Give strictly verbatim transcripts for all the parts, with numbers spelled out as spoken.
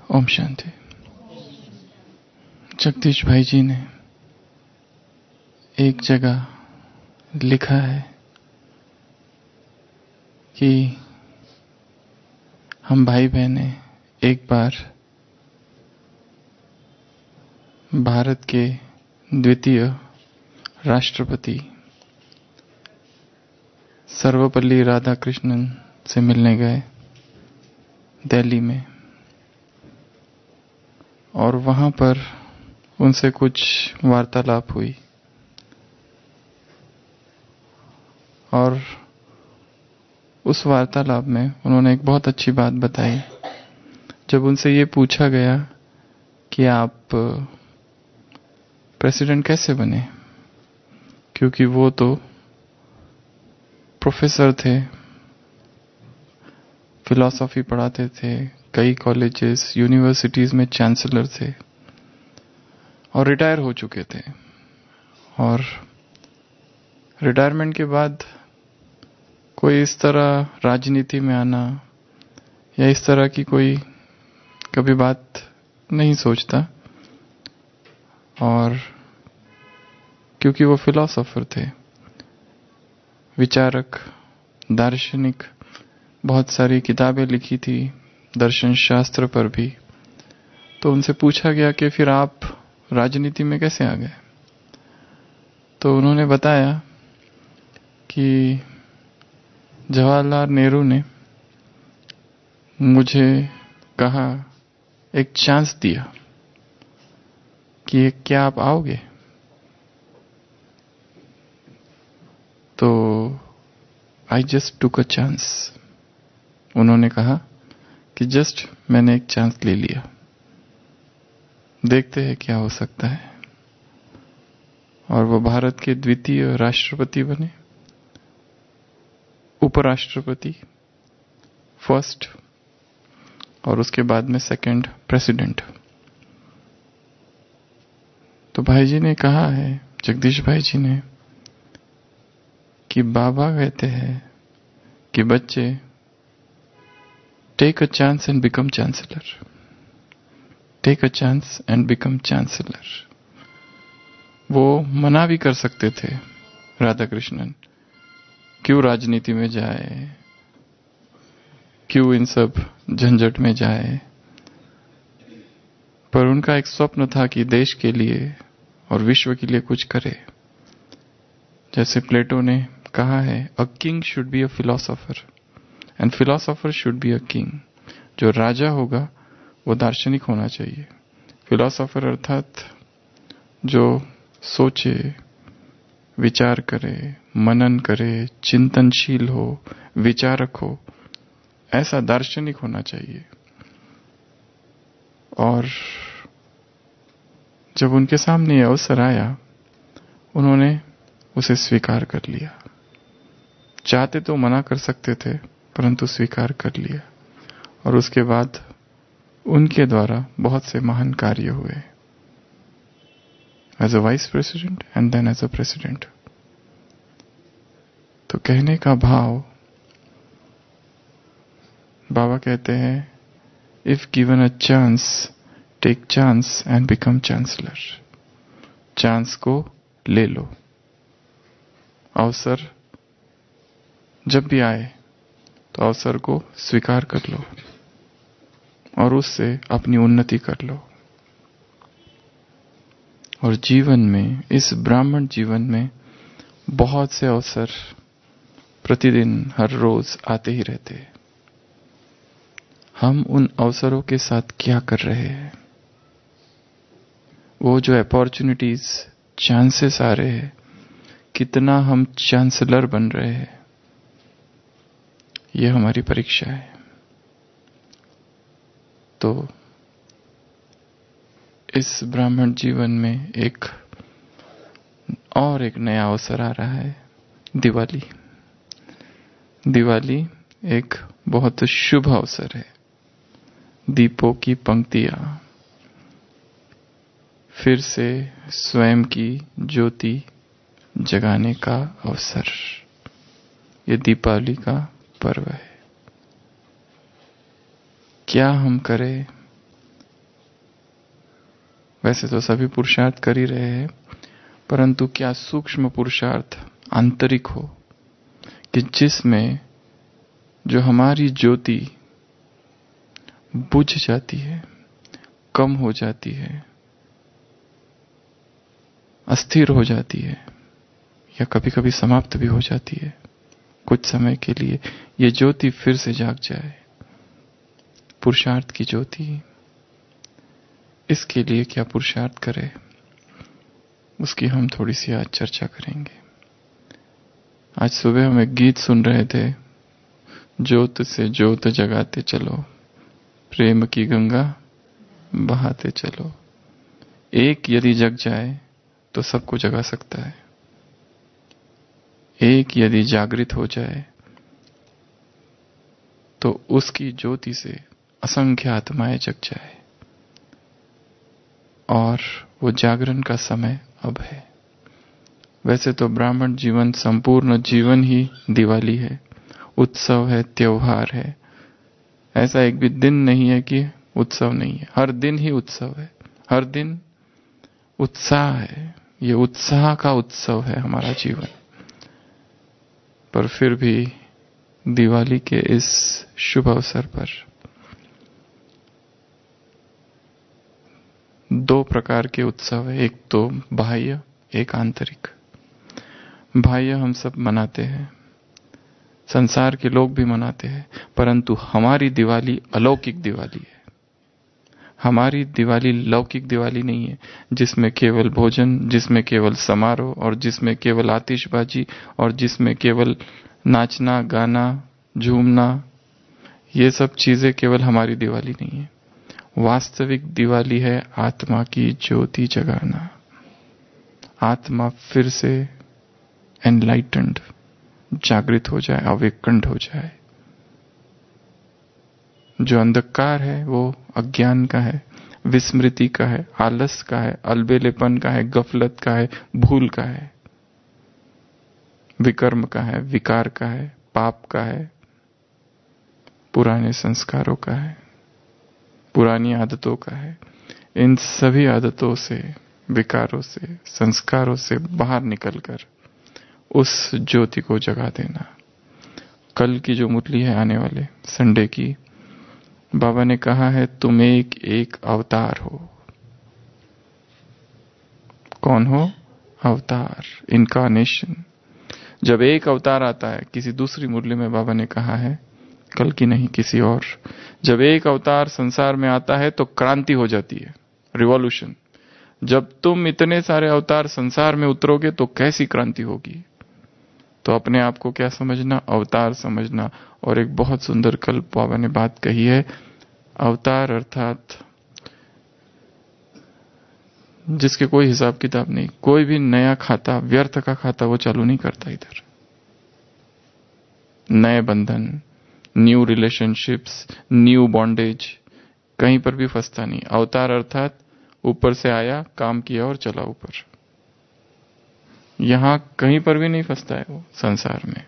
ओम शांति। जगदीश भाई जी ने एक जगह लिखा है कि हम भाई बहनें एक बार भारत के द्वितीय राष्ट्रपति सर्वपल्ली राधाकृष्णन से मिलने गए दिल्ली में, और वहां पर उनसे कुछ वार्तालाप हुई। और उस वार्तालाप में उन्होंने एक बहुत अच्छी बात बताई। जब उनसे ये पूछा गया कि आप प्रेसिडेंट कैसे बने, क्योंकि वो तो प्रोफेसर थे, फिलॉसफी पढ़ाते थे, कई कॉलेजेस यूनिवर्सिटीज में चांसलर थे और रिटायर हो चुके थे। और रिटायरमेंट के बाद कोई इस तरह राजनीति में आना या इस तरह की कोई कभी बात नहीं सोचता। और क्योंकि वो फिलॉसफर थे, विचारक, दार्शनिक, बहुत सारी किताबें लिखी थी दर्शन शास्त्र पर भी, तो उनसे पूछा गया कि फिर आप राजनीति में कैसे आ गए। तो उन्होंने बताया कि जवाहरलाल नेहरू ने मुझे कहा, एक चांस दिया कि क्या आप आओगे। तो I just took a chance. उन्होंने कहा कि जस्ट मैंने एक चांस ले लिया, देखते हैं क्या हो सकता है। और वो भारत के द्वितीय राष्ट्रपति बने, उपराष्ट्रपति फर्स्ट, और उसके बाद में सेकंड प्रेसिडेंट। तो भाई जी ने कहा है, जगदीश भाई जी ने, कि बाबा कहते हैं कि बच्चे take a chance and become chancellor, take a chance and become chancellor. वो मना भी कर सकते थे राधा कृष्णन, क्यों राजनीति में जाए, क्यों इन सब झंझट में जाए। पर उनका एक स्वप्न था कि देश के लिए और विश्व के लिए कुछ करे। जैसे प्लेटो ने कहा है, a king should be a philosopher and philosopher should be a king. जो राजा होगा वो दार्शनिक होना चाहिए। फिलोसोफर अर्थात जो सोचे, विचार करे, मनन करे, चिंतनशील हो, विचारक हो, ऐसा दार्शनिक होना चाहिए। और जब उनके सामने यह अवसर आया, उन्होंने उसे स्वीकार कर लिया। चाहते तो मना कर सकते थे, परंतु स्वीकार कर लिया। और उसके बाद उनके द्वारा बहुत से महान कार्य हुए, as a vice president and then as a president. तो कहने का भाव, बाबा कहते हैं, if given a chance, take chance and become chancellor. Chance को ले लो, अवसर जब भी आए तो अवसर को स्वीकार कर लो और उससे अपनी उन्नति कर लो। और जीवन में, इस ब्राह्मण जीवन में बहुत से अवसर प्रतिदिन, हर रोज आते ही रहते हैं। हम उन अवसरों के साथ क्या कर रहे हैं? वो जो अपॉर्चुनिटीज, चांसेस आ रहे हैं, कितना हम चांसलर बन रहे हैं, ये हमारी परीक्षा है। तो इस ब्राह्मण जीवन में एक और एक नया अवसर आ रहा है, दिवाली। दिवाली एक बहुत शुभ अवसर है। दीपों की पंक्तियां, फिर से स्वयं की ज्योति जगाने का अवसर, ये दीपावली का पर्व है। क्या हम करें वैसे तो सभी पुरुषार्थ कर ही रहे हैं, परंतु क्या सूक्ष्म पुरुषार्थ आंतरिक हो कि जिसमें जो हमारी ज्योति बुझ जाती है, कम हो जाती है, अस्थिर हो जाती है, या कभी कभी समाप्त भी हो जाती है कुछ समय के लिए, ये ज्योति फिर से जाग जाए, पुरुषार्थ की ज्योति। इसके लिए क्या पुरुषार्थ करे, उसकी हम थोड़ी सी आज चर्चा करेंगे। आज सुबह हम एक गीत सुन रहे थे, ज्योत से ज्योत जगाते चलो, प्रेम की गंगा बहाते चलो। एक यदि जग जाए तो सबको जगा सकता है, एक यदि जागृत हो जाए तो उसकी ज्योति से असंख्य आत्माएं जग जाए। और वो जागरण का समय अब है। वैसे तो ब्राह्मण जीवन, संपूर्ण जीवन ही दिवाली है, उत्सव है, त्योहार है। ऐसा एक भी दिन नहीं है कि उत्सव नहीं है, हर दिन ही उत्सव है, हर दिन उत्साह है। ये उत्साह का उत्सव है हमारा जीवन। पर फिर भी दिवाली के इस शुभ अवसर पर दो प्रकार के उत्सव है, एक तो बाह्य, एक आंतरिक। बाह्य हम सब मनाते हैं, संसार के लोग भी मनाते हैं, परंतु हमारी दिवाली अलौकिक दिवाली है। हमारी दिवाली लौकिक दिवाली नहीं है, जिसमें केवल भोजन, जिसमें केवल समारोह, और जिसमें केवल आतिशबाजी, और जिसमें केवल नाचना, गाना, झूमना, ये सब चीजें केवल हमारी दिवाली नहीं है। वास्तविक दिवाली है आत्मा की ज्योति जगाना, आत्मा फिर से एनलाइटेंड, जागृत हो जाए, अवेकंड हो जाए। जो अंधकार है वो अज्ञान का है, विस्मृति का है, आलस का है, अलबेलेपन का है, गफलत का है, भूल का है, विकर्म का है, विकार का है, पाप का है, पुराने संस्कारों का है, पुरानी आदतों का है। इन सभी आदतों से, विकारों से, संस्कारों से बाहर निकलकर उस ज्योति को जगा देना। कल की जो मुरली है, आने वाले संडे की, बाबा ने कहा है तुम एक एक अवतार हो। कौन हो? अवतार, इनकारनेशन। जब एक अवतार आता है, किसी दूसरी मुरली में बाबा ने कहा है, कल की नहीं किसी और, जब एक अवतार संसार में आता है तो क्रांति हो जाती है, रिवॉल्यूशन। जब तुम इतने सारे अवतार संसार में उतरोगे तो कैसी क्रांति होगी। तो अपने आप को क्या समझना? अवतार समझना। और एक बहुत सुंदर कल बाबा ने बात कही है, अवतार अर्थात जिसके कोई हिसाब किताब नहीं, कोई भी नया खाता, व्यर्थ का खाता वो चालू नहीं करता इधर। नए बंधन, न्यू रिलेशनशिप्स, न्यू बॉन्डेज, कहीं पर भी फंसता नहीं। अवतार अर्थात ऊपर से आया, काम किया और चला ऊपर। यहां कहीं पर भी नहीं फंसता है वो, संसार में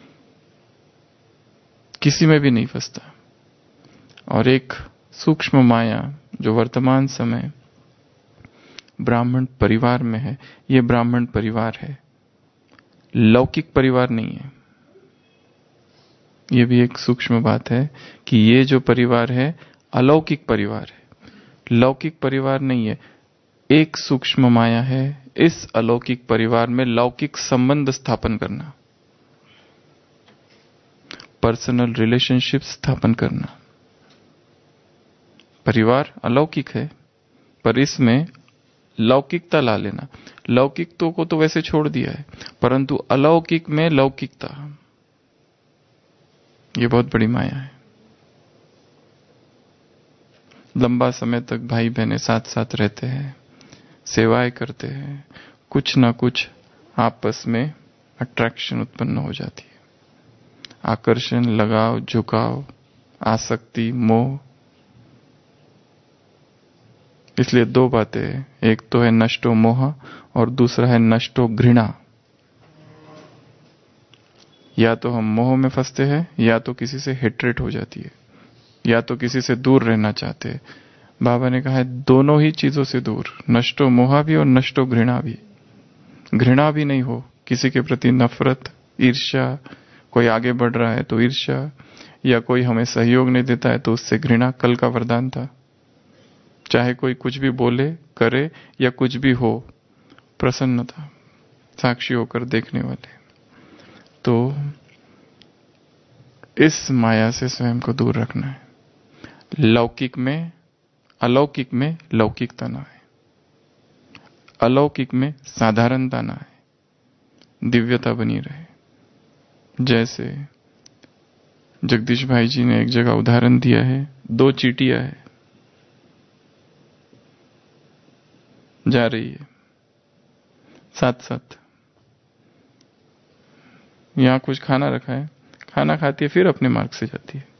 किसी में भी नहीं फंसता। और एक सूक्ष्म माया जो वर्तमान समय ब्राह्मण परिवार में है, ये ब्राह्मण परिवार है, लौकिक परिवार नहीं है। ये भी एक सूक्ष्म बात है कि ये जो परिवार है अलौकिक परिवार है, लौकिक परिवार नहीं है। एक सूक्ष्म माया है इस अलौकिक परिवार में लौकिक संबंध स्थापन करना, पर्सनल रिलेशनशिप स्थापन करना। परिवार अलौकिक है, पर इसमें लौकिकता ला लेना। लौकिकता को तो वैसे छोड़ दिया है, परंतु अलौकिक में लौकिकता, ये बहुत बड़ी माया है। लंबा समय तक भाई बहनें साथ साथ रहते हैं, सेवाएं करते हैं, कुछ ना कुछ आपस में अट्रैक्शन उत्पन्न हो जाती है, आकर्षण, लगाव, झुकाव, आसक्ति, मोह। इसलिए दो बातें हैं, एक तो है नष्टो मोह और दूसरा है नष्टो घृणा। या तो हम मोह में फंसते हैं, या तो किसी से हेट्रेट हो जाती है, या तो किसी से दूर रहना चाहते हैं। बाबा ने कहा है दोनों ही चीजों से दूर, नष्टो मोहा भी और नष्टो घृणा भी। घृणा भी नहीं हो, किसी के प्रति नफरत, ईर्ष्या, कोई आगे बढ़ रहा है तो ईर्ष्या, या कोई हमें सहयोग नहीं देता है तो उससे घृणा। कल का वरदान था, चाहे कोई कुछ भी बोले करे या कुछ भी हो, प्रसन्नता, साक्षी होकर देखने वाले। तो इस माया से स्वयं को दूर रखना है। लौकिक में, अलौकिक में लौकिकता ना है, अलौकिक में साधारणता ना है, दिव्यता बनी रहे। जैसे जगदीश भाई जी ने एक जगह उदाहरण दिया है, दो चींटियां है, जा रही है साथ साथ, यहां कुछ खाना रखा है, खाना खाती है फिर अपने मार्ग से जाती है,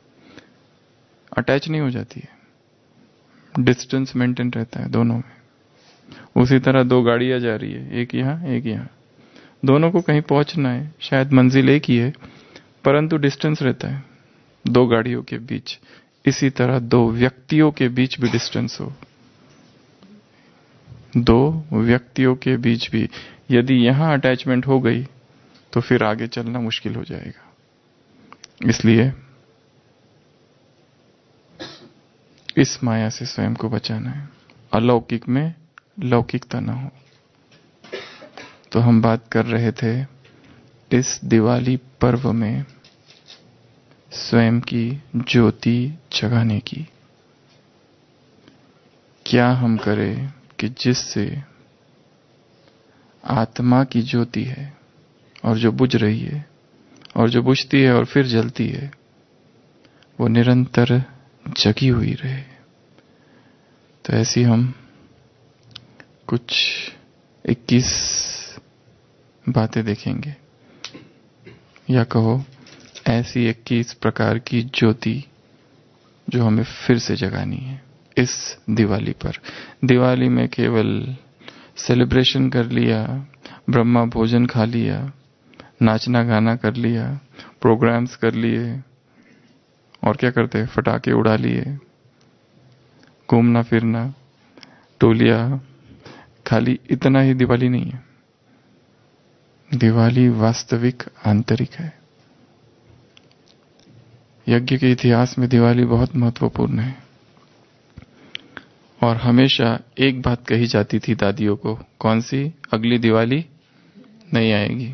अटैच नहीं हो जाती है, डिस्टेंस मेंटेन रहता है दोनों में। उसी तरह दो गाड़ियां जा रही है, एक यहां एक यहां, दोनों को कहीं पहुंचना है, शायद मंजिल एक ही है परंतु डिस्टेंस रहता है दो गाड़ियों के बीच। इसी तरह दो व्यक्तियों के बीच भी डिस्टेंस हो, दो व्यक्तियों के बीच भी यदि यहां अटैचमेंट हो गई तो फिर आगे चलना मुश्किल हो जाएगा। इसलिए इस माया से स्वयं को बचाना है, अलौकिक में लौकिकता ना हो। तो हम बात कर रहे थे इस दिवाली पर्व में स्वयं की ज्योति जगाने की। क्या हम करें कि जिससे आत्मा की ज्योति है और जो बुझ रही है और जो बुझती है और फिर जलती है, वो निरंतर जगी हुई रहे। तो ऐसी हम कुछ इक्कीस बातें देखेंगे, या कहो ऐसी इक्कीस प्रकार की ज्योति जो हमें फिर से जगानी है इस दिवाली पर। दिवाली में केवल सेलिब्रेशन कर लिया, ब्रह्मा भोजन खा लिया, नाचना गाना कर लिया, प्रोग्राम्स कर लिए, और क्या करते, फटाके उड़ा लिए, घूमना फिरना, टोलियां, खाली इतना ही दिवाली नहीं है। दिवाली वास्तविक आंतरिक है। यज्ञ के इतिहास में दिवाली बहुत महत्वपूर्ण है और हमेशा एक बात कही जाती थी दादियों को, कौन सी? अगली दिवाली नहीं आएगी।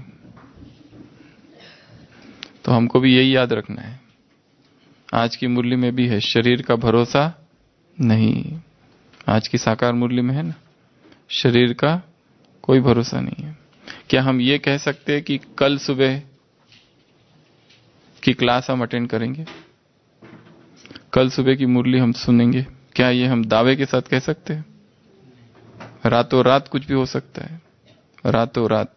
तो हमको भी यही याद रखना है। आज की मुरली में भी है, शरीर का भरोसा नहीं। आज की साकार मुरली में है ना, शरीर का कोई भरोसा नहीं है। क्या हम ये कह सकते हैं कि कल सुबह की क्लास हम अटेंड करेंगे, कल सुबह की मुरली हम सुनेंगे? क्या ये हम दावे के साथ कह सकते हैं? रातों रात कुछ भी हो सकता है, रातों रात।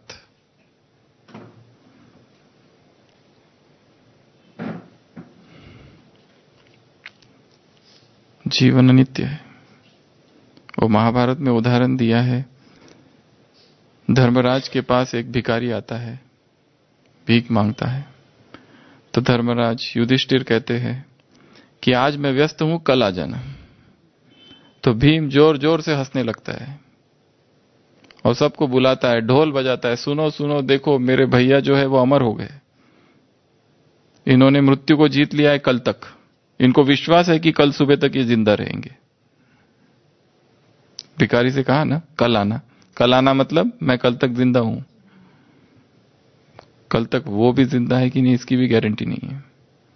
जीवन अनित्य है। वो महाभारत में उदाहरण दिया है, धर्मराज के पास एक भिखारी आता है, भीख मांगता है। तो धर्मराज युधिष्ठिर कहते हैं कि आज मैं व्यस्त हूं, कल आ जाना। तो भीम जोर जोर से हंसने लगता है और सबको बुलाता है, ढोल बजाता है, सुनो सुनो, देखो मेरे भैया जो है वो अमर हो गए, इन्होंने मृत्यु को जीत लिया है कल तक, इनको विश्वास है कि कल सुबह तक ये जिंदा रहेंगे। भिखारी से कहा ना, कल आना। कल आना मतलब मैं कल तक जिंदा हूं, कल तक वो भी जिंदा है कि नहीं इसकी भी गारंटी नहीं है,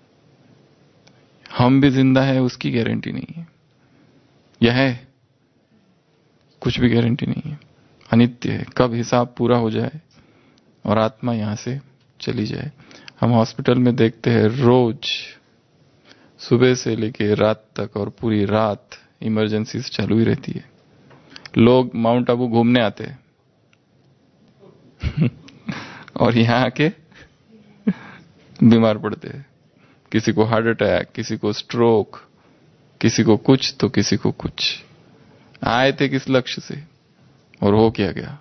हम भी जिंदा है उसकी गारंटी नहीं है, यह है कुछ भी गारंटी नहीं है। अनित्य है, कब हिसाब पूरा हो जाए और आत्मा यहां से चली जाए। हम हॉस्पिटल में देखते हैं रोज सुबह से लेके रात तक और पूरी रात इमरजेंसी चालू ही रहती है। लोग माउंट आबू घूमने आते हैं और यहां आके बीमार पड़ते हैं, किसी को हार्ट अटैक, किसी को स्ट्रोक, किसी को कुछ तो किसी को कुछ। आए थे किस लक्ष्य से और हो क्या गया,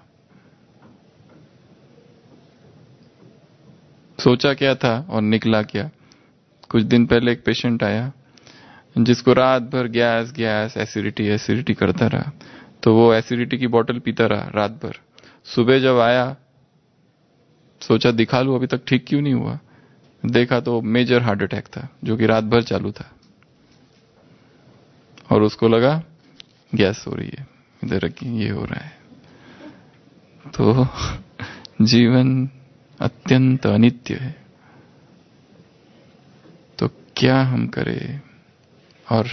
सोचा क्या था और निकला क्या। कुछ दिन पहले एक पेशेंट आया, जिसको रात भर गैस गैस एसिडिटी एसिडिटी करता रहा, तो वो एसिडिटी की बोतल पीता रहा रात भर। सुबह जब आया सोचा दिखा लूं अभी तक ठीक क्यों नहीं हुआ, देखा तो मेजर हार्ट अटैक था जो कि रात भर चालू था, और उसको लगा गैस हो रही है, इधर ये हो रहा है। तो जीवन अत्यंत अनित्य है। तो क्या हम करें और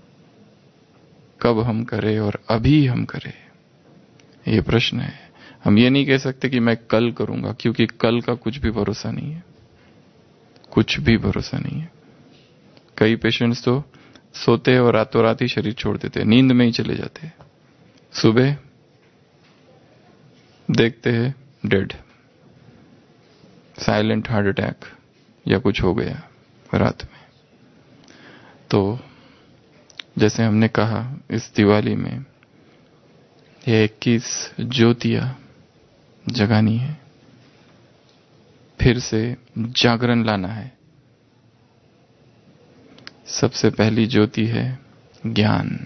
कब हम करें और अभी हम करें, ये प्रश्न है। हम ये नहीं कह सकते कि मैं कल करूंगा, क्योंकि कल का कुछ भी भरोसा नहीं है, कुछ भी भरोसा नहीं है। कई पेशेंट्स तो सोते और रातों रात ही शरीर छोड़ देते, नींद में ही चले जाते, सुबह देखते हैं डेड, साइलेंट हार्ट अटैक या कुछ हो गया रात में। तो जैसे हमने कहा इस दिवाली में ये इक्कीस ज्योतियां जगानी है, फिर से जागरण लाना है। सबसे पहली ज्योति है ज्ञान,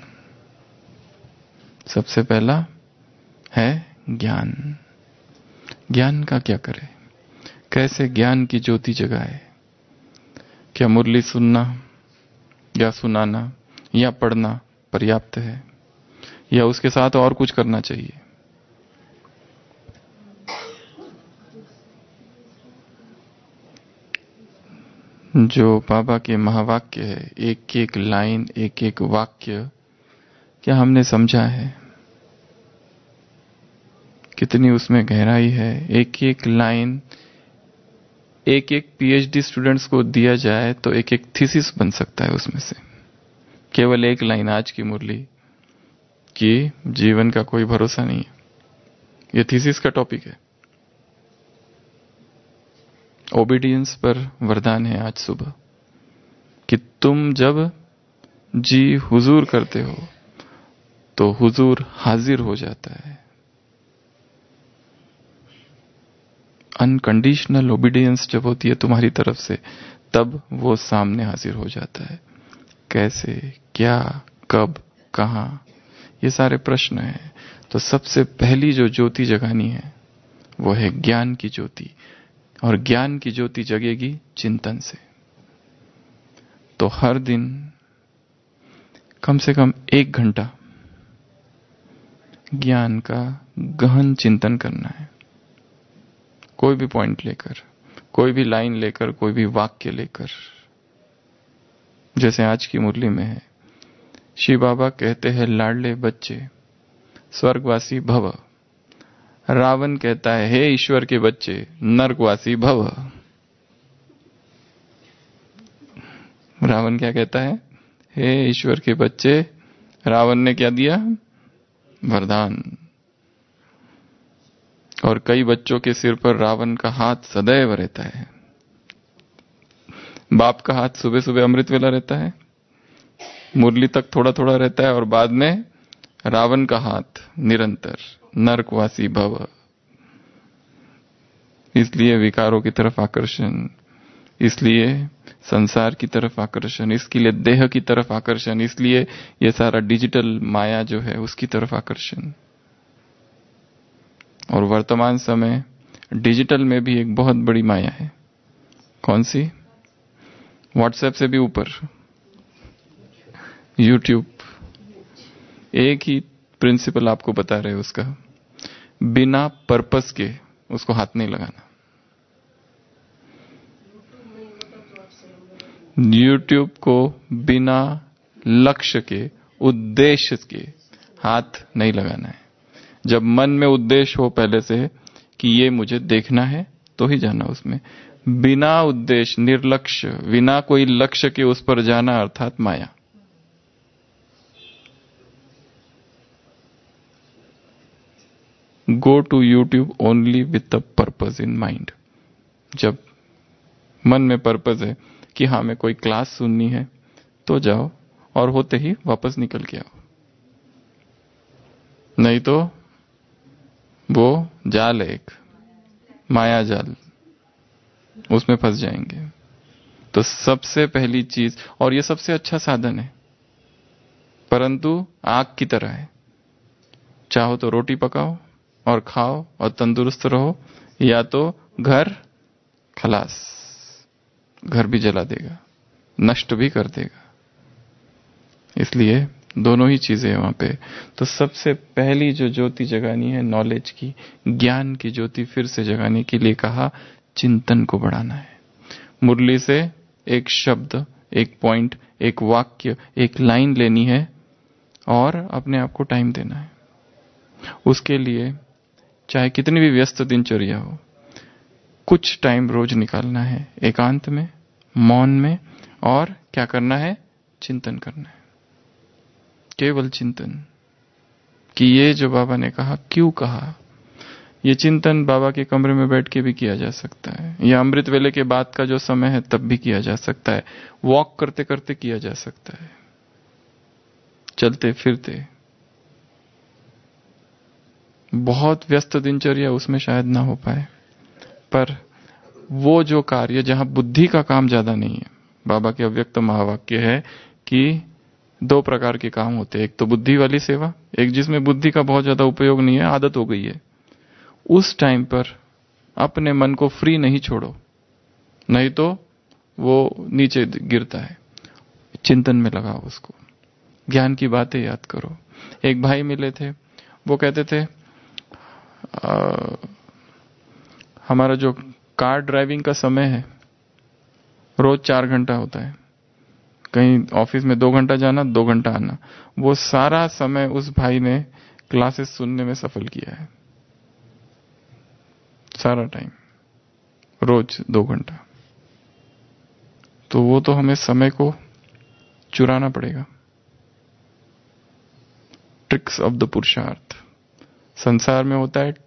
सबसे पहला है ज्ञान। ज्ञान का क्या करें, कैसे ज्ञान की ज्योति जगाए? क्या मुरली सुनना या सुनाना या पढ़ना पर्याप्त है, या उसके साथ और कुछ करना चाहिए? जो बाबा के महावाक्य है, एक एक लाइन एक एक वाक्य, क्या हमने समझा है? कितनी उसमें गहराई है? एक एक लाइन एक एक पीएचडी स्टूडेंट्स को दिया जाए तो एक एक थीसिस बन सकता है उसमें से। केवल एक लाइन आज की मुरली कि जीवन का कोई भरोसा नहीं है, ये थीसिस का टॉपिक है। ओबीडियंस पर वरदान है आज सुबह कि तुम जब जी हुजूर करते हो तो हुजूर हाजिर हो जाता है। अनकंडीशनल ओबीडियंस जब होती है तुम्हारी तरफ से, तब वो सामने हाजिर हो जाता है। कैसे, क्या, कब, कहां, ये सारे प्रश्न हैं। तो सबसे पहली जो ज्योति जगानी है वो है ज्ञान की ज्योति, और ज्ञान की ज्योति जगेगी चिंतन से। तो हर दिन कम से कम एक घंटा ज्ञान का गहन चिंतन करना है। कोई भी पॉइंट लेकर, कोई भी लाइन लेकर, कोई भी वाक्य लेकर। जैसे आज की मुरली में है, श्री बाबा कहते हैं लाडले बच्चे स्वर्गवासी भव, रावण कहता है हे ईश्वर के बच्चे नरकवासी भव। रावण क्या कहता है? हे ईश्वर के बच्चे, रावण ने क्या दिया? वरदान। और कई बच्चों के सिर पर रावण का हाथ सदैव रहता है। बाप का हाथ सुबह सुबह अमृत वेला रहता है, मुरली तक थोड़ा थोड़ा रहता है, और बाद में रावण का हाथ निरंतर नरकवासी भव। इसलिए विकारों की तरफ आकर्षण, इसलिए संसार की तरफ आकर्षण, इसके लिए देह की तरफ आकर्षण, इसलिए ये सारा डिजिटल माया जो है उसकी तरफ आकर्षण। और वर्तमान समय डिजिटल में भी एक बहुत बड़ी माया है। कौन सी? व्हाट्सएप से भी ऊपर यूट्यूब। एक ही प्रिंसिपल आपको बता रहे हैं उसका, बिना पर्पस के उसको हाथ नहीं लगाना। यूट्यूब को बिना लक्ष्य के, उद्देश्य के हाथ नहीं लगाना है। जब मन में उद्देश्य हो पहले से कि ये मुझे देखना है, तो ही जाना उसमें। बिना उद्देश्य, निर्लक्ष्य, बिना कोई लक्ष्य के उस पर जाना अर्थात माया। Go to YouTube only with the purpose in mind. जब मन में पर्पस है कि हाँ मैं कोई क्लास सुननी है, तो जाओ, और होते ही वापस निकल के आओ। नहीं तो वो जाल है एक, माया जाल, उसमें फंस जाएंगे। तो सबसे पहली चीज, और ये सबसे अच्छा साधन है, परंतु आग की तरह है। चाहो तो रोटी पकाओ और खाओ और तंदुरुस्त रहो, या तो घर खलास, घर भी जला देगा, नष्ट भी कर देगा। इसलिए दोनों ही चीजें हैं वहां पे। तो सबसे पहली जो ज्योति जगानी है नॉलेज की, ज्ञान की ज्योति फिर से जगाने के लिए कहा चिंतन को बढ़ाना है। मुरली से एक शब्द, एक पॉइंट, एक वाक्य, एक लाइन लेनी है और अपने आप को टाइम देना है। उसके लिए चाहे कितनी भी व्यस्त दिनचर्या हो, कुछ टाइम रोज निकालना है एकांत में, मौन में, और क्या करना है? चिंतन करना है। केवल चिंतन कि ये जो बाबा ने कहा क्यों कहा। ये चिंतन बाबा के कमरे में बैठ के भी किया जा सकता है, या अमृत वेले के बाद का जो समय है तब भी किया जा सकता है, वॉक करते करते किया जा सकता है, चलते फिरते। बहुत व्यस्त दिनचर्या उसमें शायद ना हो पाए, पर वो जो कार्य जहां बुद्धि का काम ज्यादा नहीं है, बाबा के अव्यक्त महावाक्य है कि दो प्रकार के काम होते हैं, एक तो बुद्धि वाली सेवा, एक जिसमें बुद्धि का बहुत ज्यादा उपयोग नहीं है, आदत हो गई है। उस टाइम पर अपने मन को फ्री नहीं छोड़ो, नहीं तो वो नीचे गिरता है। चिंतन में लगाओ उसको, ज्ञान की बातें याद करो। एक भाई मिले थे, वो कहते थे आ, हमारा जो कार ड्राइविंग का समय है रोज चार घंटा होता है, कहीं ऑफिस में दो घंटा जाना, दो घंटा आना। वो सारा समय उस भाई ने क्लासेस सुनने में सफल किया है, सारा टाइम, रोज दो घंटा। तो वो तो हमें समय को चुराना पड़ेगा। ट्रिक्स ऑफ द पुरुषार्थ संसार में होता है,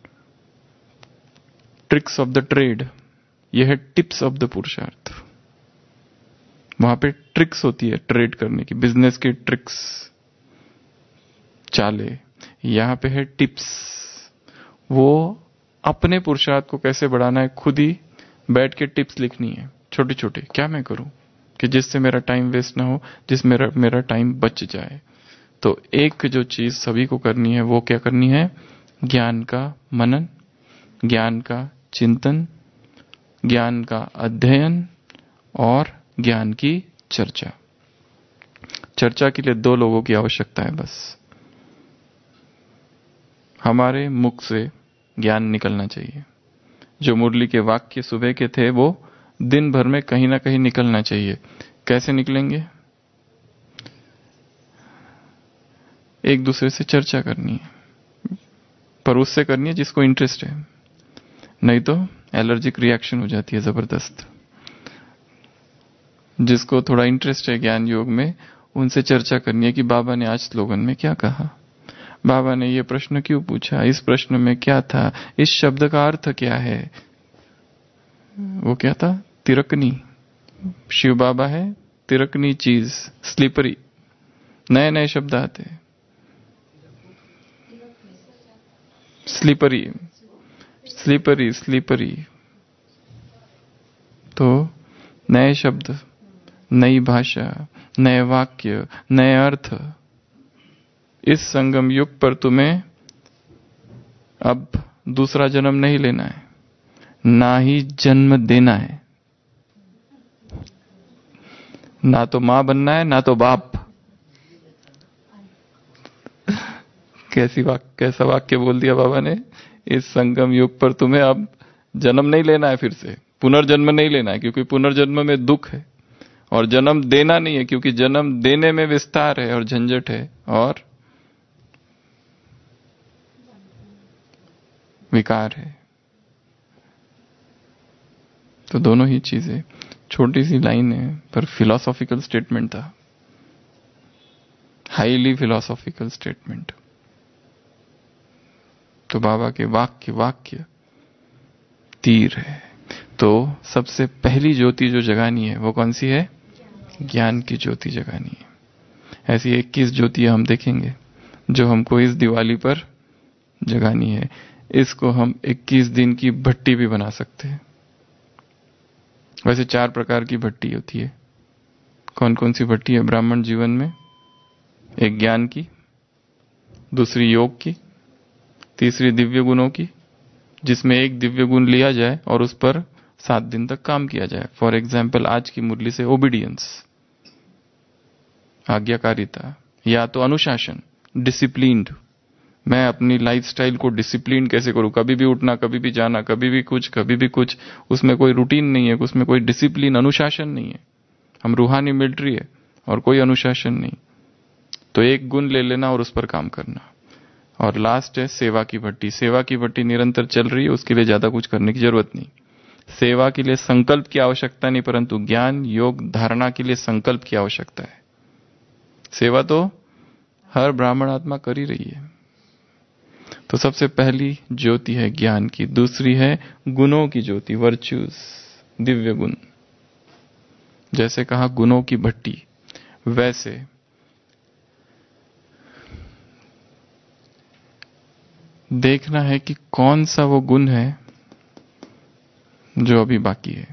ट्रिक्स ऑफ द ट्रेड, यह है टिप्स ऑफ द पुरुषार्थ। वहां पे ट्रिक्स होती है ट्रेड करने की, बिजनेस की ट्रिक्स, चाले। यहां पे है टिप्स, वो अपने पुरुषार्थ को कैसे बढ़ाना है, खुद ही बैठ के टिप्स लिखनी है, छोटे छोटे। क्या मैं करूं कि जिससे मेरा टाइम वेस्ट ना हो, जिस मेरा मेरा टाइम बच जाए। तो एक जो चीज सभी को करनी है वो क्या करनी है? ज्ञान का मनन, ज्ञान का चिंतन, ज्ञान का अध्ययन और ज्ञान की चर्चा। चर्चा के लिए दो लोगों की आवश्यकता है बस। हमारे मुख से ज्ञान निकलना चाहिए। जो मुरली के वाक्य सुबह के थे वो दिन भर में कहीं ना कहीं निकलना चाहिए। कैसे निकलेंगे? एक दूसरे से चर्चा करनी है, पर उससे करनी है जिसको इंटरेस्ट है, नहीं तो एलर्जिक रिएक्शन हो जाती है जबरदस्त। जिसको थोड़ा इंटरेस्ट है ज्ञान योग में, उनसे चर्चा करनी है कि बाबा ने आज स्लोगन में क्या कहा, बाबा ने ये प्रश्न क्यों पूछा, इस प्रश्न में क्या था, इस शब्द का अर्थ क्या है। वो क्या था? तिरकनी। शिव बाबा है तिरकनी चीज, स्लीपरी। नए नए शब्द आते हैं, स्लीपरी, स्लीपरी, स्लीपरी। तो नए शब्द, नई भाषा, नए वाक्य, नए अर्थ। इस संगम युग पर तुम्हें अब दूसरा जन्म नहीं लेना है, ना ही जन्म देना है। ना तो मां बनना है, ना तो बाप। कैसी वाक्य, कैसा वाक्य बोल दिया बाबा ने। इस संगम युग पर तुम्हें अब जन्म नहीं लेना है, फिर से पुनर्जन्म नहीं लेना है, क्योंकि पुनर्जन्म में दुख है। और जन्म देना नहीं है, क्योंकि जन्म देने में विस्तार है और झंझट है और विकार है। तो दोनों ही चीजें, छोटी सी लाइन है पर फिलॉसॉफिकल स्टेटमेंट था, हाईली फिलॉसॉफिकल स्टेटमेंट। तो बाबा के वाक्य वाक्य तीर है। तो सबसे पहली ज्योति जो जगानी है वो कौन सी है? ज्ञान की ज्योति जगानी है। ऐसी इक्कीस ज्योतियां हम देखेंगे जो हमको इस दिवाली पर जगानी है। इसको हम इक्कीस दिन की भट्टी भी बना सकते हैं। वैसे चार प्रकार की भट्टी होती है। कौन कौन सी भट्टी है ब्राह्मण जीवन में? एक ज्ञान की, दूसरी योग की, तीसरी दिव्य गुणों की, जिसमें एक दिव्य गुण लिया जाए और उस पर सात दिन तक काम किया जाए। फॉर एग्जाम्पल आज की मुरली से ओबीडियंस, आज्ञाकारिता, या तो अनुशासन, डिसिप्लिन्ड, मैं अपनी लाइफस्टाइल को डिसिप्लिन कैसे करूं, कभी भी उठना, कभी भी जाना, कभी भी कुछ कभी भी कुछ, उसमें कोई रूटीन नहीं है, उसमें कोई डिसिप्लिन, अनुशासन नहीं है। हम रूहानी मिलिट्री है और कोई अनुशासन नहीं। तो एक गुण ले लेना और उस पर काम करना। और लास्ट है सेवा की भट्टी। सेवा की भट्टी निरंतर चल रही है, उसके लिए ज्यादा कुछ करने की जरूरत नहीं। सेवा के लिए संकल्प की आवश्यकता नहीं, परंतु ज्ञान योग धारणा के लिए संकल्प की आवश्यकता है। सेवा तो हर ब्राह्मण आत्मा कर ही रही है। तो सबसे पहली ज्योति है ज्ञान की, दूसरी है गुणों की ज्योति, वर्च्यूज, दिव्य गुण। जैसे कहा गुणों की भट्टी, वैसे देखना है कि कौन सा वो गुण है जो अभी बाकी है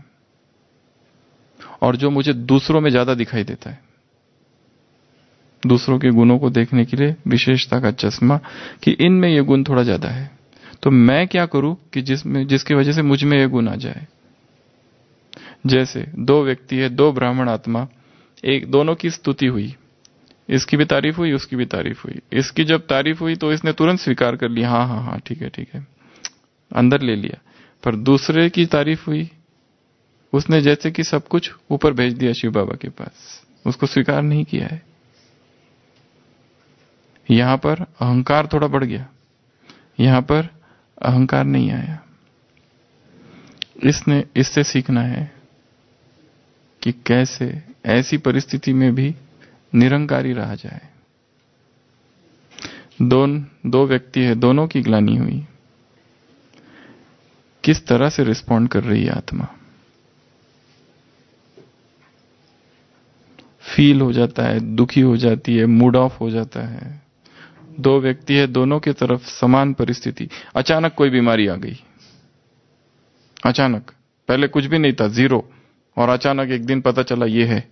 और जो मुझे दूसरों में ज्यादा दिखाई देता है। दूसरों के गुणों को देखने के लिए विशेषता का चश्मा, कि इनमें ये गुण थोड़ा ज्यादा है, तो मैं क्या करूं कि जिसमें जिसकी वजह से मुझ में ये गुण आ जाए। जैसे दो व्यक्ति है, दो ब्राह्मण आत्मा, एक दोनों की स्तुति हुई, इसकी भी तारीफ हुई, उसकी भी तारीफ हुई। इसकी जब तारीफ हुई तो इसने तुरंत स्वीकार कर लिया, हाँ हाँ हाँ ठीक है ठीक है, अंदर ले लिया। पर दूसरे की तारीफ हुई, उसने जैसे कि सब कुछ ऊपर भेज दिया शिव बाबा के पास, उसको स्वीकार नहीं किया है। यहां पर अहंकार थोड़ा बढ़ गया, यहां पर अहंकार नहीं आया। इसने इससे सीखना है कि कैसे ऐसी परिस्थिति में भी निरंकारी रहा जाए। दोन दो व्यक्ति है, दोनों की ग्लानि हुई, किस तरह से रिस्पॉन्ड कर रही है आत्मा। फील हो जाता है, दुखी हो जाती है, मूड ऑफ हो जाता है। दो व्यक्ति है, दोनों की तरफ समान परिस्थिति, अचानक कोई बीमारी आ गई, अचानक, पहले कुछ भी नहीं था, जीरो, और अचानक एक दिन पता चला ये है।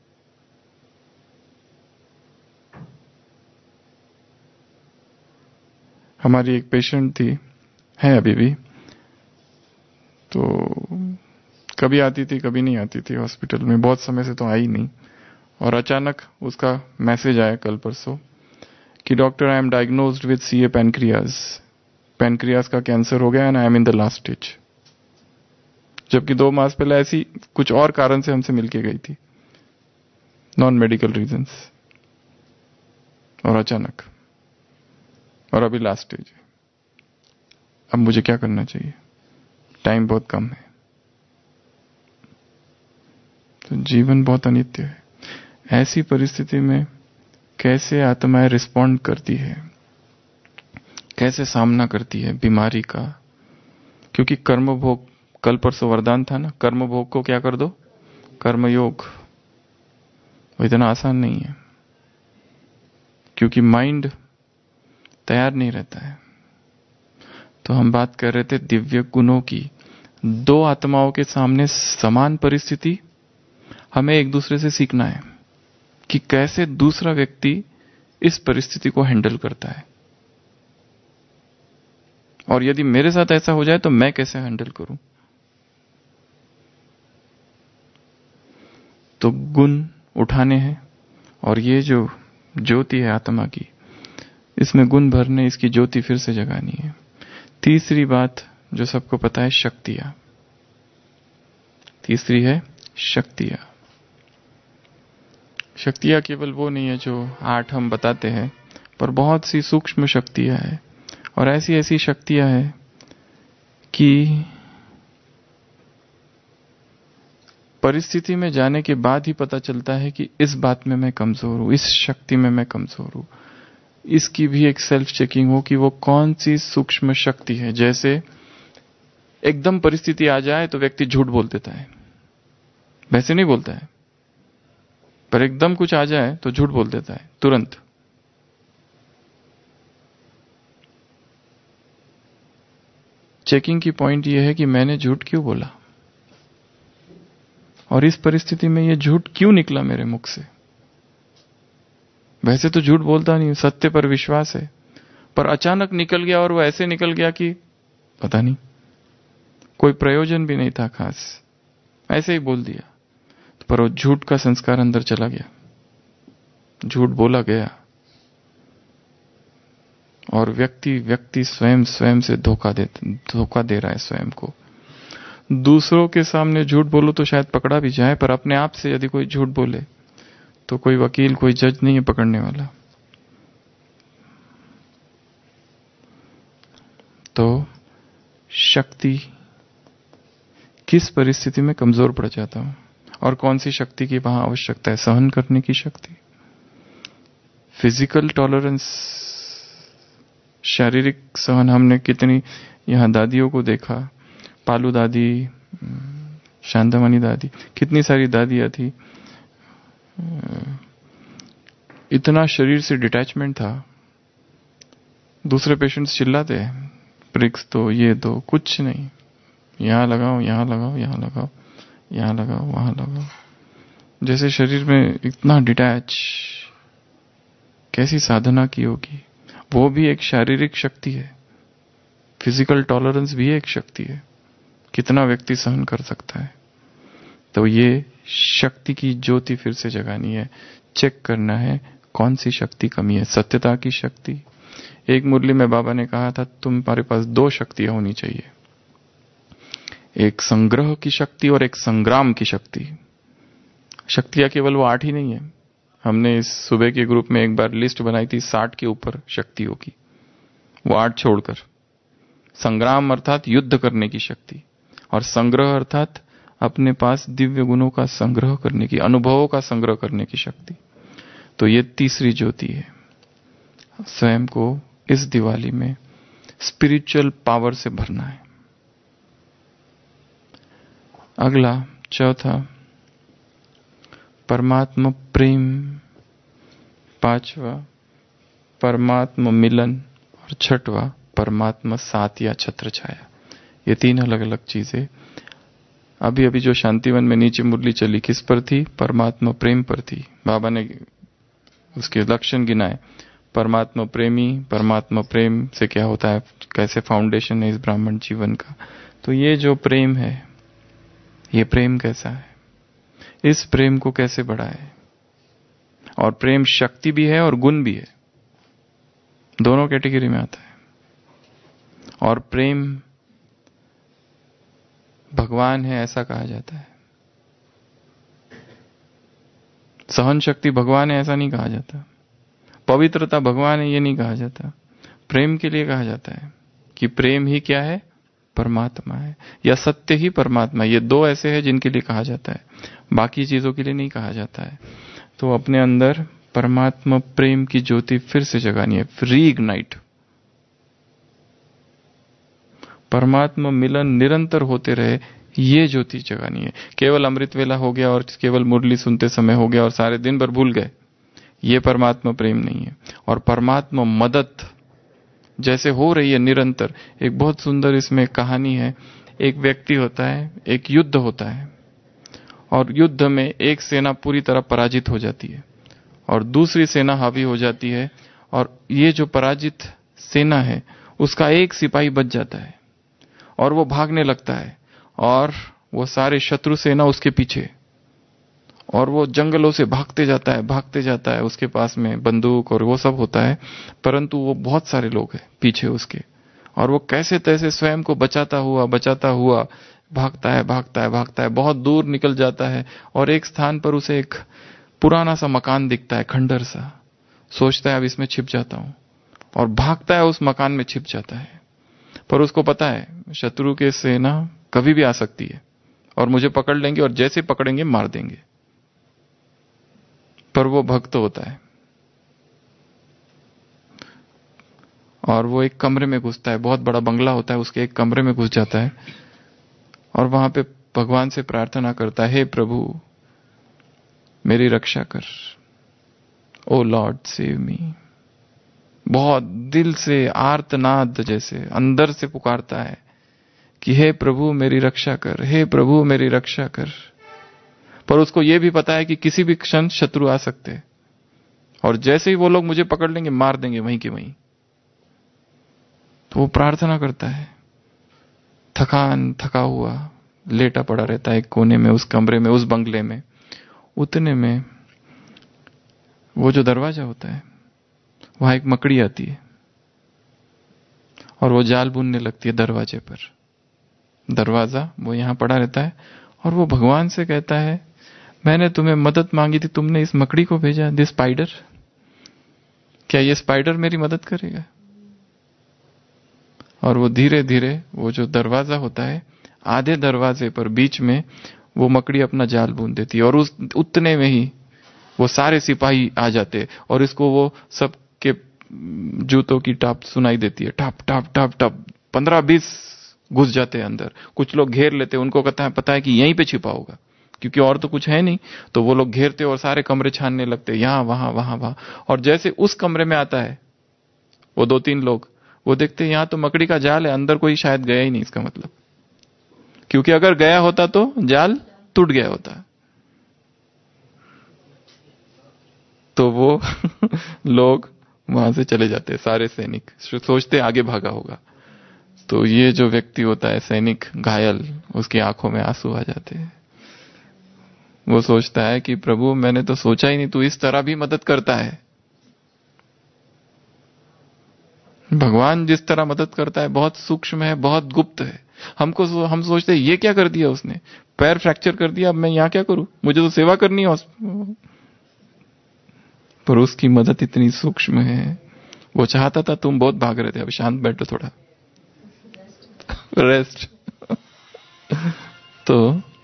हमारी एक पेशेंट थी, है अभी भी, तो कभी आती थी कभी नहीं आती थी हॉस्पिटल में, बहुत समय से तो आई नहीं। और अचानक उसका मैसेज आया कल परसों कि doctor I am diagnosed with CA pancreas, pancreas का कैंसर हो गया and I am in the last stage. जबकि दो मास पहले ऐसी कुछ और कारण से हमसे मिलके गई थी, नॉन मेडिकल रीजंस, और अचानक, और अभी लास्ट स्टेज है। अब मुझे क्या करना चाहिए, टाइम बहुत कम है। तो जीवन बहुत अनित्य है। ऐसी परिस्थिति में कैसे आत्माएं रिस्पॉन्ड करती है, कैसे सामना करती है बीमारी का। क्योंकि कर्म भोग, कल परसों वरदान था ना, कर्म भोग को क्या कर दो, कर्मयोग। वो इतना आसान नहीं है, क्योंकि माइंड तैयार नहीं रहता है। तो हम बात कर रहे थे दिव्य गुणों की। दो आत्माओं के सामने समान परिस्थिति, हमें एक दूसरे से सीखना है कि कैसे दूसरा व्यक्ति इस परिस्थिति को हैंडल करता है, और यदि मेरे साथ ऐसा हो जाए तो मैं कैसे हैंडल करूं। तो गुण उठाने हैं, और ये जो ज्योति है आत्मा की, इसमें गुण भरने, इसकी ज्योति फिर से जगानी है। तीसरी बात जो सबको पता है, शक्तियां। तीसरी है शक्तियां। शक्तियां केवल वो नहीं है जो आठ हम बताते हैं, पर बहुत सी सूक्ष्म शक्तियां हैं, और ऐसी ऐसी शक्तियां हैं कि परिस्थिति में जाने के बाद ही पता चलता है कि इस बात में मैं कमजोर हूं, इस शक्ति में मैं कमजोर हूं। इसकी भी एक सेल्फ चेकिंग हो कि वो कौन सी सूक्ष्म शक्ति है। जैसे एकदम परिस्थिति आ जाए तो व्यक्ति झूठ बोल देता है, वैसे नहीं बोलता है, पर एकदम कुछ आ जाए तो झूठ बोल देता है तुरंत। चेकिंग की पॉइंट यह है कि मैंने झूठ क्यों बोला, और इस परिस्थिति में यह झूठ क्यों निकला मेरे मुख से। वैसे तो झूठ बोलता नहीं, सत्य पर विश्वास है, पर अचानक निकल गया और वो ऐसे निकल गया कि पता नहीं, कोई प्रयोजन भी नहीं था खास, ऐसे ही बोल दिया। पर वो झूठ का संस्कार अंदर चला गया, झूठ बोला गया, और व्यक्ति व्यक्ति स्वयं स्वयं से धोखा दे धोखा दे रहा है स्वयं को। दूसरों के सामने झूठ बोलो तो शायद पकड़ा भी जाए, पर अपने आप से यदि कोई झूठ बोले तो कोई वकील, कोई जज नहीं है पकड़ने वाला। तो शक्ति, किस परिस्थिति में कमजोर पड़ जाता हूं और कौन सी शक्ति की वहां आवश्यकता है? सहन करने की शक्ति, फिजिकल टॉलरेंस, शारीरिक सहन। हमने कितनी यहां दादियों को देखा, पालू दादी, शांतामणि दादी, कितनी सारी दादियां थी, इतना शरीर से डिटैचमेंट था। दूसरे पेशेंट्स चिल्लाते हैं, प्रिक्स दो, ये दो, कुछ नहीं, यहां लगाओ, यहां लगाओ, यहां लगाओ, यहां लगाओ, वहां लगाओ, जैसे शरीर में इतना डिटैच। कैसी साधना की होगी? वो भी एक शारीरिक शक्ति है, फिजिकल टॉलरेंस भी एक शक्ति है। कितना व्यक्ति सहन कर सकता है? तो ये शक्ति की ज्योति फिर से जगानी है, चेक करना है कौन सी शक्ति कमी है। सत्यता की शक्ति। एक मुरली में बाबा ने कहा था, तुम्हारे पास दो शक्तियां होनी चाहिए, एक संग्रह की शक्ति और एक संग्राम की शक्ति। शक्तियां केवल वो आठ ही नहीं है। हमने इस सुबह के ग्रुप में एक बार लिस्ट बनाई थी साठ के ऊपर शक्तियों की, वो आठ छोड़कर। संग्राम अर्थात युद्ध करने की शक्ति, और संग्रह अर्थात अपने पास दिव्य गुणों का संग्रह करने की, अनुभवों का संग्रह करने की शक्ति। तो ये तीसरी ज्योति है। स्वयं को इस दिवाली में स्पिरिचुअल पावर से भरना है। अगला, चौथा, परमात्मा प्रेम। पांचवा, परमात्मा मिलन। और छठवा, परमात्मा साथ या छत्र छाया। ये तीन अलग अलग चीजें। अभी अभी जो शांतिवन में नीचे मुरली चली, किस पर थी? परमात्मा प्रेम पर थी। बाबा ने उसके लक्षण गिनाए, परमात्मा प्रेमी, परमात्मा प्रेम से क्या होता है, कैसे फाउंडेशन है इस ब्राह्मण जीवन का। तो ये जो प्रेम है, ये प्रेम कैसा है, इस प्रेम को कैसे बढ़ाए। और प्रेम शक्ति भी है और गुण भी है, दोनों कैटेगरी में आता है। और प्रेम भगवान है ऐसा कहा जाता है। सहन शक्ति भगवान है ऐसा नहीं कहा जाता। पवित्रता भगवान है ये नहीं कहा जाता। प्रेम के लिए कहा जाता है कि प्रेम ही क्या है? परमात्मा है, या सत्य ही परमात्मा है। ये दो ऐसे हैं जिनके लिए कहा जाता है, बाकी चीजों के लिए नहीं कहा जाता है। तो अपने अंदर परमात्मा प्रेम की ज्योति फिर से जगानी है, रीइग्नाइट। परमात्मा मिलन निरंतर होते रहे, ये ज्योति जगानी है। केवल अमृत वेला हो गया और केवल मुरली सुनते समय हो गया और सारे दिन भर भूल गए, ये परमात्मा प्रेम नहीं है। और परमात्मा मदद जैसे हो रही है निरंतर। एक बहुत सुंदर इसमें कहानी है। एक व्यक्ति होता है, एक युद्ध होता है, और युद्ध में एक सेना पूरी तरह पराजित हो जाती है और दूसरी सेना हावी हो जाती है, और ये जो पराजित सेना है उसका एक सिपाही बच जाता है और वो भागने लगता है, और वो सारे शत्रु सेना उसके पीछे, और वो जंगलों से भागते जाता है भागते जाता है उसके पास में बंदूक और वो सब होता है, परंतु वो बहुत सारे लोग हैं पीछे उसके, और वो कैसे तैसे स्वयं को बचाता हुआ बचाता हुआ भागता है भागता है भागता है बहुत दूर निकल जाता है, और एक स्थान पर उसे एक पुराना सा मकान दिखता है, खंडर सा। सोचता है अब इसमें छिप जाता हूं, और भागता है, उस मकान में छिप जाता है। पर उसको पता है शत्रु के सेना कभी भी आ सकती है और मुझे पकड़ लेंगे, और जैसे पकड़ेंगे मार देंगे। पर वो भक्त होता है और वो एक कमरे में घुसता है, बहुत बड़ा बंगला होता है, उसके एक कमरे में घुस जाता है और वहां पे भगवान से प्रार्थना करता है, हे प्रभु मेरी रक्षा कर, ओ लॉर्ड सेव मी। बहुत दिल से आर्तनाद जैसे अंदर से पुकारता है कि हे प्रभु मेरी रक्षा कर, हे प्रभु मेरी रक्षा कर। पर उसको यह भी पता है कि किसी भी क्षण शत्रु आ सकते, और जैसे ही वो लोग मुझे पकड़ लेंगे मार देंगे वहीं के वहीं। तो वो प्रार्थना करता है, थकान थका हुआ लेटा पड़ा रहता है एक कोने में, उस कमरे में, उस बंगले में। उतने में वो जो दरवाजा होता है, वहां एक मकड़ी आती है और वो जाल बुनने लगती है दरवाजे पर। दरवाजा वो यहां पड़ा रहता है और वो भगवान से कहता है, मैंने तुम्हें मदद मांगी थी, तुमने इस मकड़ी को भेजा, दिस स्पाइडर, क्या ये स्पाइडर मेरी मदद करेगा? और वो धीरे धीरे वो जो दरवाजा होता है, आधे दरवाजे पर बीच में वो मकड़ी अपना जाल बुन देती है और उस उतने में ही वो सारे सिपाही आ जाते और इसको वो सबके जूतों की टाप सुनाई देती है, टाप टाप टाप टाप। पंद्रह बीस घुस जाते हैं अंदर। कुछ लोग घेर लेते, उनको कहता है पता है कि यहीं पे छिपा होगा, क्योंकि और तो कुछ है नहीं। तो वो लोग घेरते और सारे कमरे छानने लगते, यहां वहां वहां वहां। और जैसे उस कमरे में आता है वो दो तीन लोग, वो देखते हैं यहां तो मकड़ी का जाल है, अंदर कोई शायद गया ही नहीं, इसका मतलब, क्योंकि अगर गया होता तो जाल टूट गया होता। तो वो लोग वहां से चले जाते हैं, सारे सैनिक सोचते आगे भागा होगा। तो ये जो व्यक्ति होता है सैनिक घायल, उसकी आंखों में आंसू आ जाते हैं। वो सोचता है कि प्रभु मैंने तो सोचा ही नहीं तू इस तरह भी मदद करता है। भगवान जिस तरह मदद करता है बहुत सूक्ष्म है, बहुत गुप्त है। हमको हम सोचते हैं ये क्या कर दिया उसने, पैर फ्रैक्चर कर दिया, अब मैं यहां क्या करूं, मुझे तो सेवा करनी है। पर उसकी मदद इतनी सूक्ष्म है। वो चाहता था तुम बहुत भाग रहे थे, अब शांत बैठो थोड़ा, रेस्ट। तो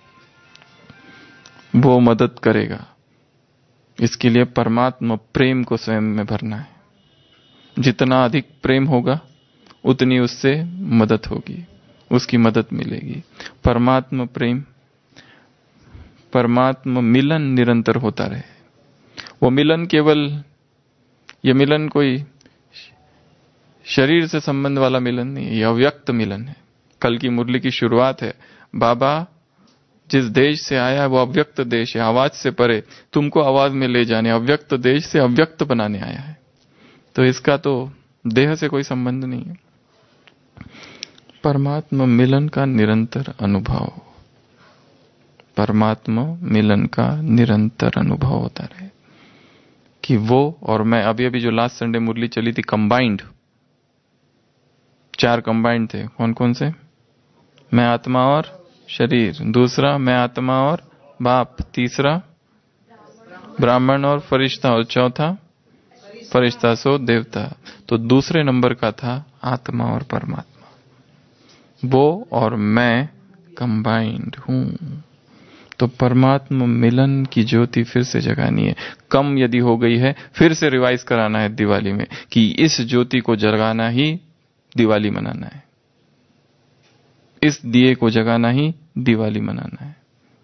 वो मदद करेगा। इसके लिए परमात्मा प्रेम को स्वयं में भरना है। जितना अधिक प्रेम होगा उतनी उससे मदद होगी, उसकी मदद मिलेगी। परमात्मा प्रेम, परमात्मा मिलन निरंतर होता रहे। वो मिलन केवल, ये मिलन कोई शरीर से संबंध वाला मिलन नहीं है, ये अव्यक्त मिलन है। कल की मुरली की शुरुआत है, बाबा जिस देश से आया वो अव्यक्त देश है, आवाज से परे, तुमको आवाज में ले जाने, अव्यक्त देश से अव्यक्त बनाने आया है। तो इसका तो देह से कोई संबंध नहीं है। परमात्मा मिलन का निरंतर अनुभव, परमात्मा मिलन का निरंतर अनुभव होता रहे कि वो और मैं। अभी अभी जो लास्ट संडे मुरली चली थी कंबाइंड, चार कंबाइंड थे, कौन कौन से? मैं आत्मा और शरीर, दूसरा मैं आत्मा और बाप, तीसरा ब्राह्मण और फरिश्ता, और चौथा फरिश्ता सो देवता। तो दूसरे नंबर का था आत्मा और परमात्मा। वो और मैं कंबाइंड हूं। तो परमात्मा मिलन की ज्योति फिर से जगानी है। कम यदि हो गई है फिर से रिवाइज कराना है दिवाली में कि इस ज्योति को जगाना ही दिवाली मनाना है, इस दिए को जगाना ही दिवाली मनाना है।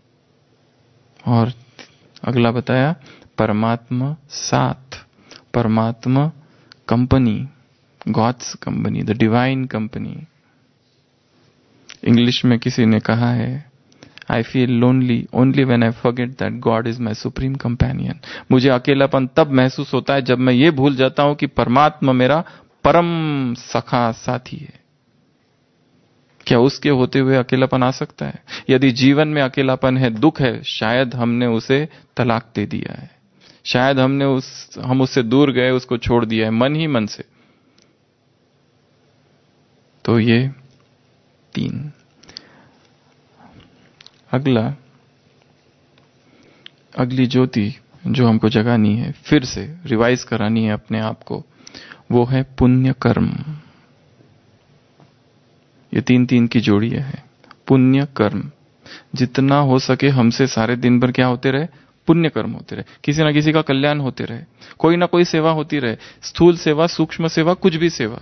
और अगला बताया परमात्मा साथ, परमात्मा company, God's company, the divine company. English में किसी ने कहा है, I feel lonely only when I forget that God is my supreme companion. मुझे अकेलापन तब महसूस होता है जब मैं ये भूल जाता हूं कि परमात्मा मेरा परम सखा साथी है। क्या उसके होते हुए अकेलापन आ सकता है? यदि जीवन में अकेलापन है, दुख है, शायद हमने उसे तलाक दे दिया है, शायद हमने उस हम उससे दूर गए, उसको छोड़ दिया है मन ही मन से। तो ये तीन। अगला, अगली ज्योति जो हमको जगानी है, फिर से रिवाइज करानी है अपने आप को, वो है पुण्य कर्म। ये तीन तीन की जोड़ी है। पुण्य कर्म, जितना हो सके हमसे सारे दिन भर क्या होते रहे, पुण्य कर्म होते रहे, किसी ना किसी का कल्याण होते रहे, कोई ना कोई सेवा होती रहे, स्थूल सेवा, सूक्ष्म सेवा, कुछ भी सेवा।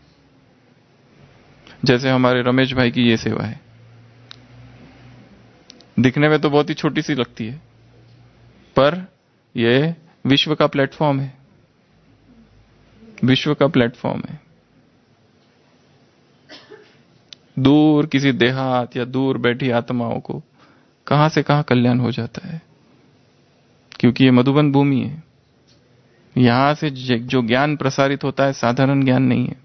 जैसे हमारे रमेश भाई की ये सेवा है, दिखने में तो बहुत ही छोटी सी लगती है, पर यह विश्व का प्लेटफॉर्म है, विश्व का प्लेटफॉर्म है। दूर किसी देहात या दूर बैठी आत्माओं को कहां से कहां कल्याण हो जाता है, क्योंकि ये मधुबन भूमि है, यहां से जो ज्ञान प्रसारित होता है साधारण ज्ञान नहीं है,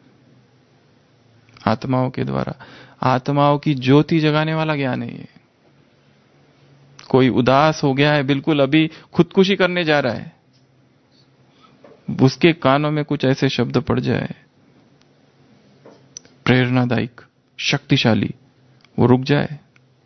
आत्माओं के द्वारा आत्माओं की ज्योति जगाने वाला ज्ञान है ये। कोई उदास हो गया है, बिल्कुल अभी खुदकुशी करने जा रहा है, उसके कानों में कुछ ऐसे शब्द पड़ जाए प्रेरणादायक, शक्तिशाली, वो रुक जाए।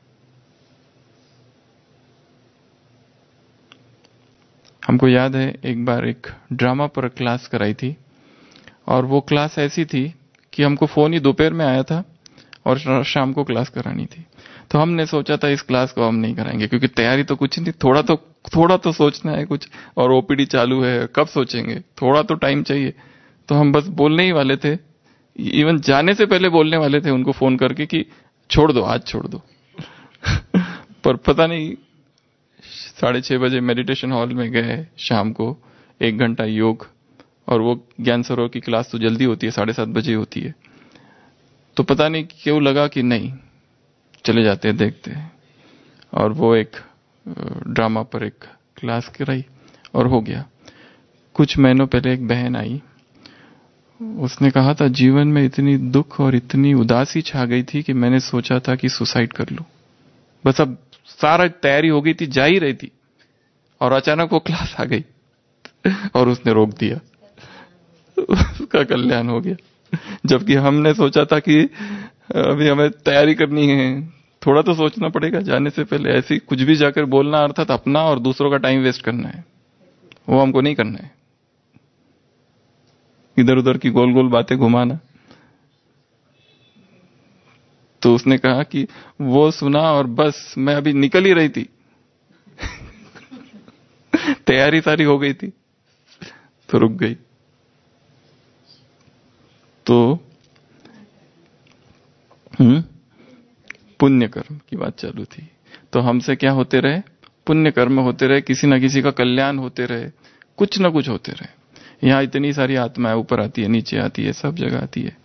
हमको याद है एक बार एक ड्रामा पर क्लास कराई थी, और वो क्लास ऐसी थी कि हमको फोन ही दोपहर में आया था और शाम को क्लास करानी थी। तो हमने सोचा था इस क्लास को हम नहीं कराएंगे, क्योंकि तैयारी तो कुछ नहीं, थोड़ा तो थोड़ा तो सोचना है कुछ, और ओपीडी चालू है, कब सोचेंगे, थोड़ा तो टाइम चाहिए। तो हम बस बोलने ही वाले थे, इवन जाने से पहले बोलने वाले थे उनको फोन करके कि छोड़ दो, आज छोड़ दो। पर पता नहीं, साढ़े छह बजे मेडिटेशन हॉल में गए शाम को, एक घंटा योग, और वो ज्ञान सरोवर की क्लास तो जल्दी होती है, साढ़े सात बजे होती है। तो पता नहीं क्यों लगा कि नहीं, चले जाते हैं, देखते हैं। और वो एक ड्रामा पर एक क्लास कराई और हो गया। कुछ महीनों पहले एक बहन आई, उसने कहा था जीवन में इतनी दुख और इतनी उदासी छा गई थी कि मैंने सोचा था कि सुसाइड कर लूं। बस अब सारा तैयारी हो गई थी, जा ही रही थी, और अचानक वो क्लास आ गई और उसने रोक दिया। उसका कल्याण हो गया। जबकि हमने सोचा था कि अभी हमें तैयारी करनी है, थोड़ा तो सोचना पड़ेगा जाने से पहले। ऐसी कुछ भी जाकर बोलना अर्थात अपना और दूसरों का टाइम वेस्ट करना है, वो हमको नहीं करना है। इधर उधर की गोल गोल बातें घुमाना। तो उसने कहा कि वो सुना और बस मैं अभी निकल ही रही थी, तैयारी सारी हो गई थी, तो रुक गई। तो हम्म पुण्य कर्म की बात चालू थी। तो हमसे क्या होते रहे, पुण्य कर्म होते रहे, किसी ना किसी का कल्याण होते रहे, कुछ ना कुछ होते रहे। यहाँ इतनी सारी आत्माएं ऊपर आती है, नीचे आती है, सब जगह आती है,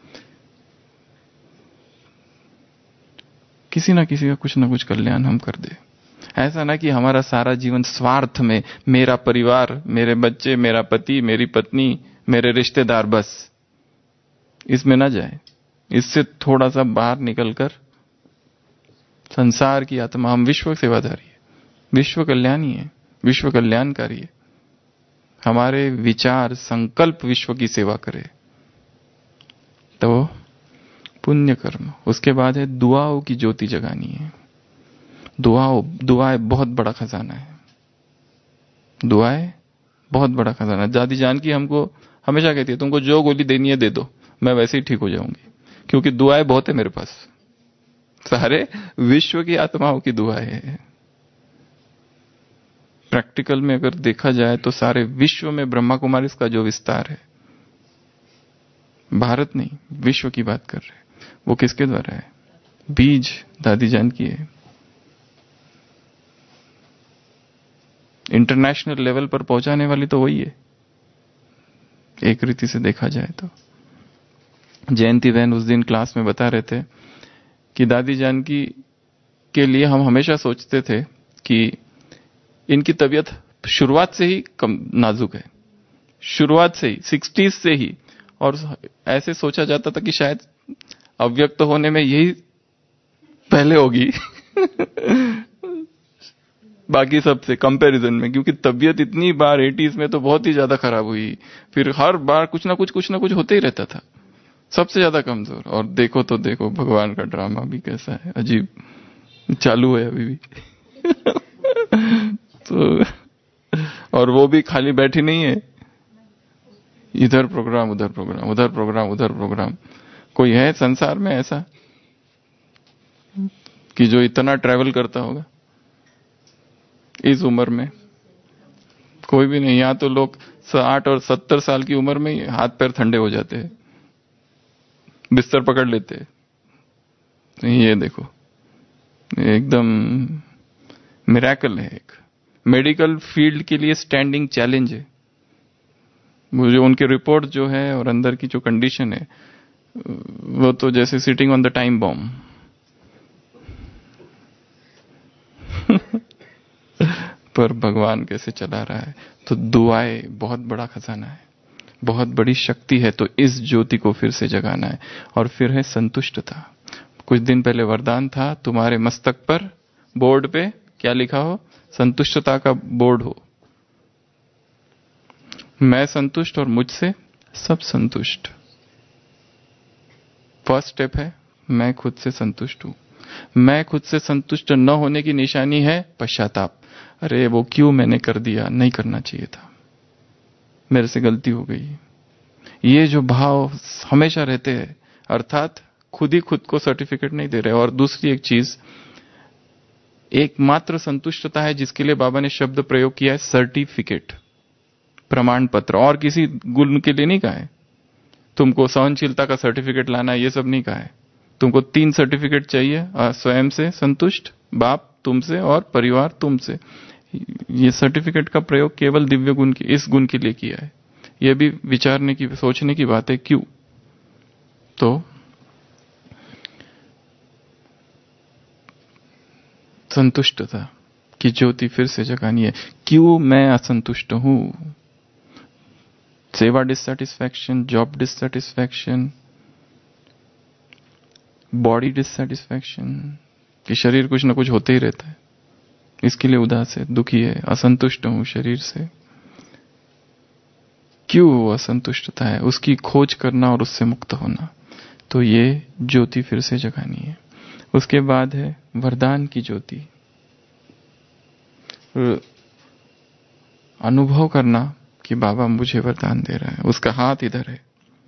किसी ना किसी का कुछ ना कुछ कल्याण हम कर दे। ऐसा ना कि हमारा सारा जीवन स्वार्थ में, मेरा परिवार, मेरे बच्चे, मेरा पति, मेरी पत्नी, मेरे रिश्तेदार, बस इसमें ना जाए। इससे थोड़ा सा बाहर निकलकर संसार की आत्मा, हम विश्व सेवाधारी है, विश्व कल्याणी है, विश्व कल्याणकारी है। हमारे विचार, संकल्प विश्व की सेवा करे, तो पुण्य कर्म। उसके बाद है दुआओं की ज्योति जगानी है। दुआओं दुआएं बहुत बड़ा खजाना है, दुआएं बहुत बड़ा खजाना। दादी जान की हमको हमेशा कहती है, तुमको जो गोली देनी है दे दो, मैं वैसे ही ठीक हो जाऊंगी, क्योंकि दुआएं बहुत है मेरे पास। सारे विश्व की आत्माओं की दुआएं हैं। प्रैक्टिकल में अगर देखा जाए तो सारे विश्व में ब्रह्मा कुमारी का जो विस्तार है, भारत नहीं विश्व की बात कर रहे हैं, वो किसके द्वारा है? बीज दादी जान की है। इंटरनेशनल लेवल पर पहुंचाने वाली तो वही है, एक रीति से देखा जाए तो। जयंती बहन उस दिन क्लास में बता रहे थे कि दादी जान की के लिए हम हमेशा सोचते थे कि इनकी तबीयत शुरुआत से ही कम नाजुक है, शुरुआत से ही, सिक्सटीज से ही, और ऐसे सोचा जाता था कि शायद अव्यक्त होने में यही पहले होगी बाकी सबसे कंपैरिजन में, क्योंकि तबीयत इतनी बार एटीज में तो बहुत ही ज्यादा खराब हुई, फिर हर बार कुछ ना कुछ कुछ ना कुछ होते ही रहता था, सबसे ज्यादा कमजोर। और देखो तो देखो भगवान का ड्रामा भी कैसा है, अजीब चालू है अभी भी तो और वो भी खाली बैठी नहीं है, इधर प्रोग्राम उधर प्रोग्राम, उधर प्रोग्राम उधर प्रोग्राम। कोई है संसार में ऐसा कि जो इतना ट्रैवल करता होगा इस उम्र में? कोई भी नहीं। यहां तो लोग साठ और सत्तर साल की उम्र में ही हाथ पैर ठंडे हो जाते हैं, बिस्तर पकड़ लेते हैं। तो ये देखो एकदम मिरेकल है, एक मेडिकल फील्ड के लिए स्टैंडिंग चैलेंज है। वो जो उनके रिपोर्ट जो है और अंदर की जो कंडीशन है, वो तो जैसे sitting on the time bomb पर भगवान कैसे चला रहा है। तो दुआएं बहुत बड़ा खजाना है, बहुत बड़ी शक्ति है। तो इस ज्योति को फिर से जगाना है। और फिर है संतुष्टता। कुछ दिन पहले वरदान था, तुम्हारे मस्तक पर बोर्ड पे क्या लिखा हो, संतुष्टता का बोर्ड हो। मैं संतुष्ट और मुझसे सब संतुष्ट। फर्स्ट स्टेप है मैं खुद से संतुष्ट हूं। मैं खुद से संतुष्ट न होने की निशानी है पश्चाताप। अरे वो क्यों मैंने कर दिया, नहीं करना चाहिए था, मेरे से गलती हो गई। ये जो भाव हमेशा रहते हैं, अर्थात खुद ही खुद को सर्टिफिकेट नहीं दे रहे। और दूसरी एक चीज, एकमात्र संतुष्टता है जिसके लिए बाबा ने शब्द प्रयोग किया है सर्टिफिकेट, प्रमाण पत्र। और किसी गुण के लिए नहीं कहा है तुमको सहनशीलता का सर्टिफिकेट लाना है, ये सब नहीं कहा है। तुमको तीन सर्टिफिकेट चाहिए, स्वयं से संतुष्ट, बाप तुमसे, और परिवार तुमसे। ये सर्टिफिकेट का प्रयोग केवल दिव्य गुण की, इस गुण के लिए किया है। यह भी विचारने की, सोचने की बात है, क्यों। तो संतुष्टता की ज्योति फिर से जगानी है। क्यों मैं असंतुष्ट हूं। सेवा dissatisfaction, job dissatisfaction, body dissatisfaction, कि शरीर कुछ ना कुछ होते ही रहता है, इसके लिए उदास है, दुखी है, असंतुष्ट हूं शरीर से। क्यों वो असंतुष्टता है, उसकी खोज करना और उससे मुक्त होना। तो ये ज्योति फिर से जगानी है। उसके बाद है वरदान की ज्योति। अनुभव करना कि बाबा मुझे वरदान दे रहा है, उसका हाथ इधर है।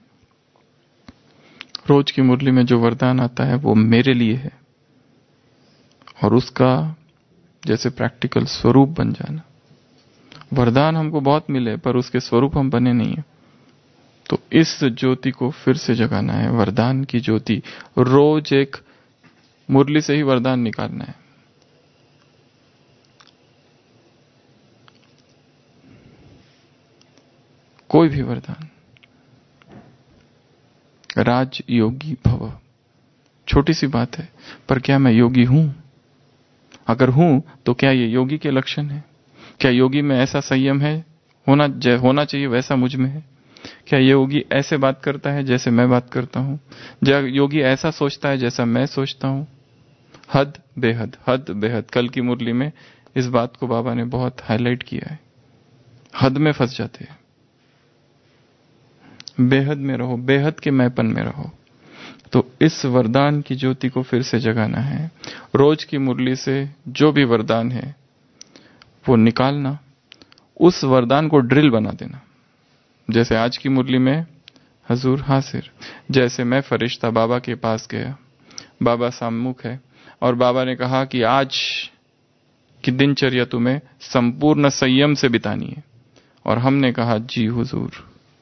रोज की मुरली में जो वरदान आता है वो मेरे लिए है, और उसका जैसे प्रैक्टिकल स्वरूप बन जाना। वरदान हमको बहुत मिले पर उसके स्वरूप हम बने नहीं है। तो इस ज्योति को फिर से जगाना है, वरदान की ज्योति। रोज एक मुरली से ही वरदान निकालना है। कोई भी वरदान। राज योगी भव, छोटी सी बात है, पर क्या मैं योगी हूं? अगर हूं तो क्या ये योगी के लक्षण है? क्या योगी में ऐसा संयम है, होना होना चाहिए वैसा मुझ में है? क्या योगी ऐसे बात करता है जैसे मैं बात करता हूं? क्या योगी ऐसा सोचता है जैसा मैं सोचता हूं? हद बेहद, हद बेहद। कल की मुरली में इस बात को बाबा ने बहुत हाईलाइट किया है। हद में फंस जाते हैं। बेहद में रहो, बेहद के मैंपन में रहो। तो इस वरदान की ज्योति को फिर से जगाना है। रोज की मुरली से जो भी वरदान है वो निकालना, उस वरदान को ड्रिल बना देना। जैसे आज की मुरली में हजूर हाजिर, जैसे मैं फरिश्ता बाबा के पास गया, बाबा सम्मुख है, और बाबा ने कहा कि आज की दिनचर्या तुम्हें संपूर्ण संयम से बितानी है, और हमने कहा जी हुजूर,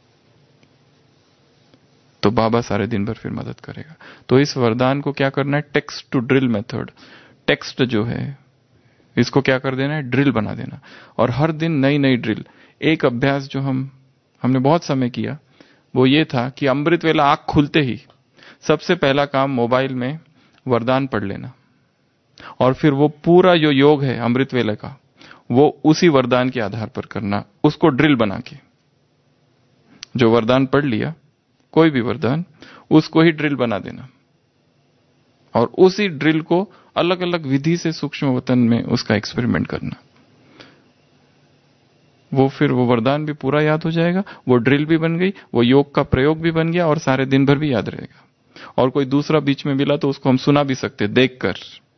तो बाबा सारे दिन भर फिर मदद करेगा। तो इस वरदान को क्या करना है, text to drill method. Text जो है इसको क्या कर देना है, ड्रिल बना देना। और हर दिन नई नई ड्रिल। एक अभ्यास जो हम हमने बहुत समय किया वो ये था कि अमृत वेला आंख खुलते ही सबसे पहला काम मोबाइल में वरदान पढ़ लेना, और फिर वो पूरा जो योग है अमृत वेला का वो उसी वरदान के आधार पर करना, उसको ड्रिल बना के। जो वरदान पढ़ लिया, कोई भी वरदान, उसको ही ड्रिल बना देना, और उसी ड्रिल को अलग अलग विधि से सूक्ष्म वतन में उसका एक्सपेरिमेंट करना। वो फिर वो वरदान भी पूरा याद हो जाएगा, वो ड्रिल भी बन गई, वो योग का प्रयोग भी बन गया, और सारे दिन भर भी याद रहेगा। और कोई दूसरा बीच में मिला तो उसको हम सुना भी सकते देखकर,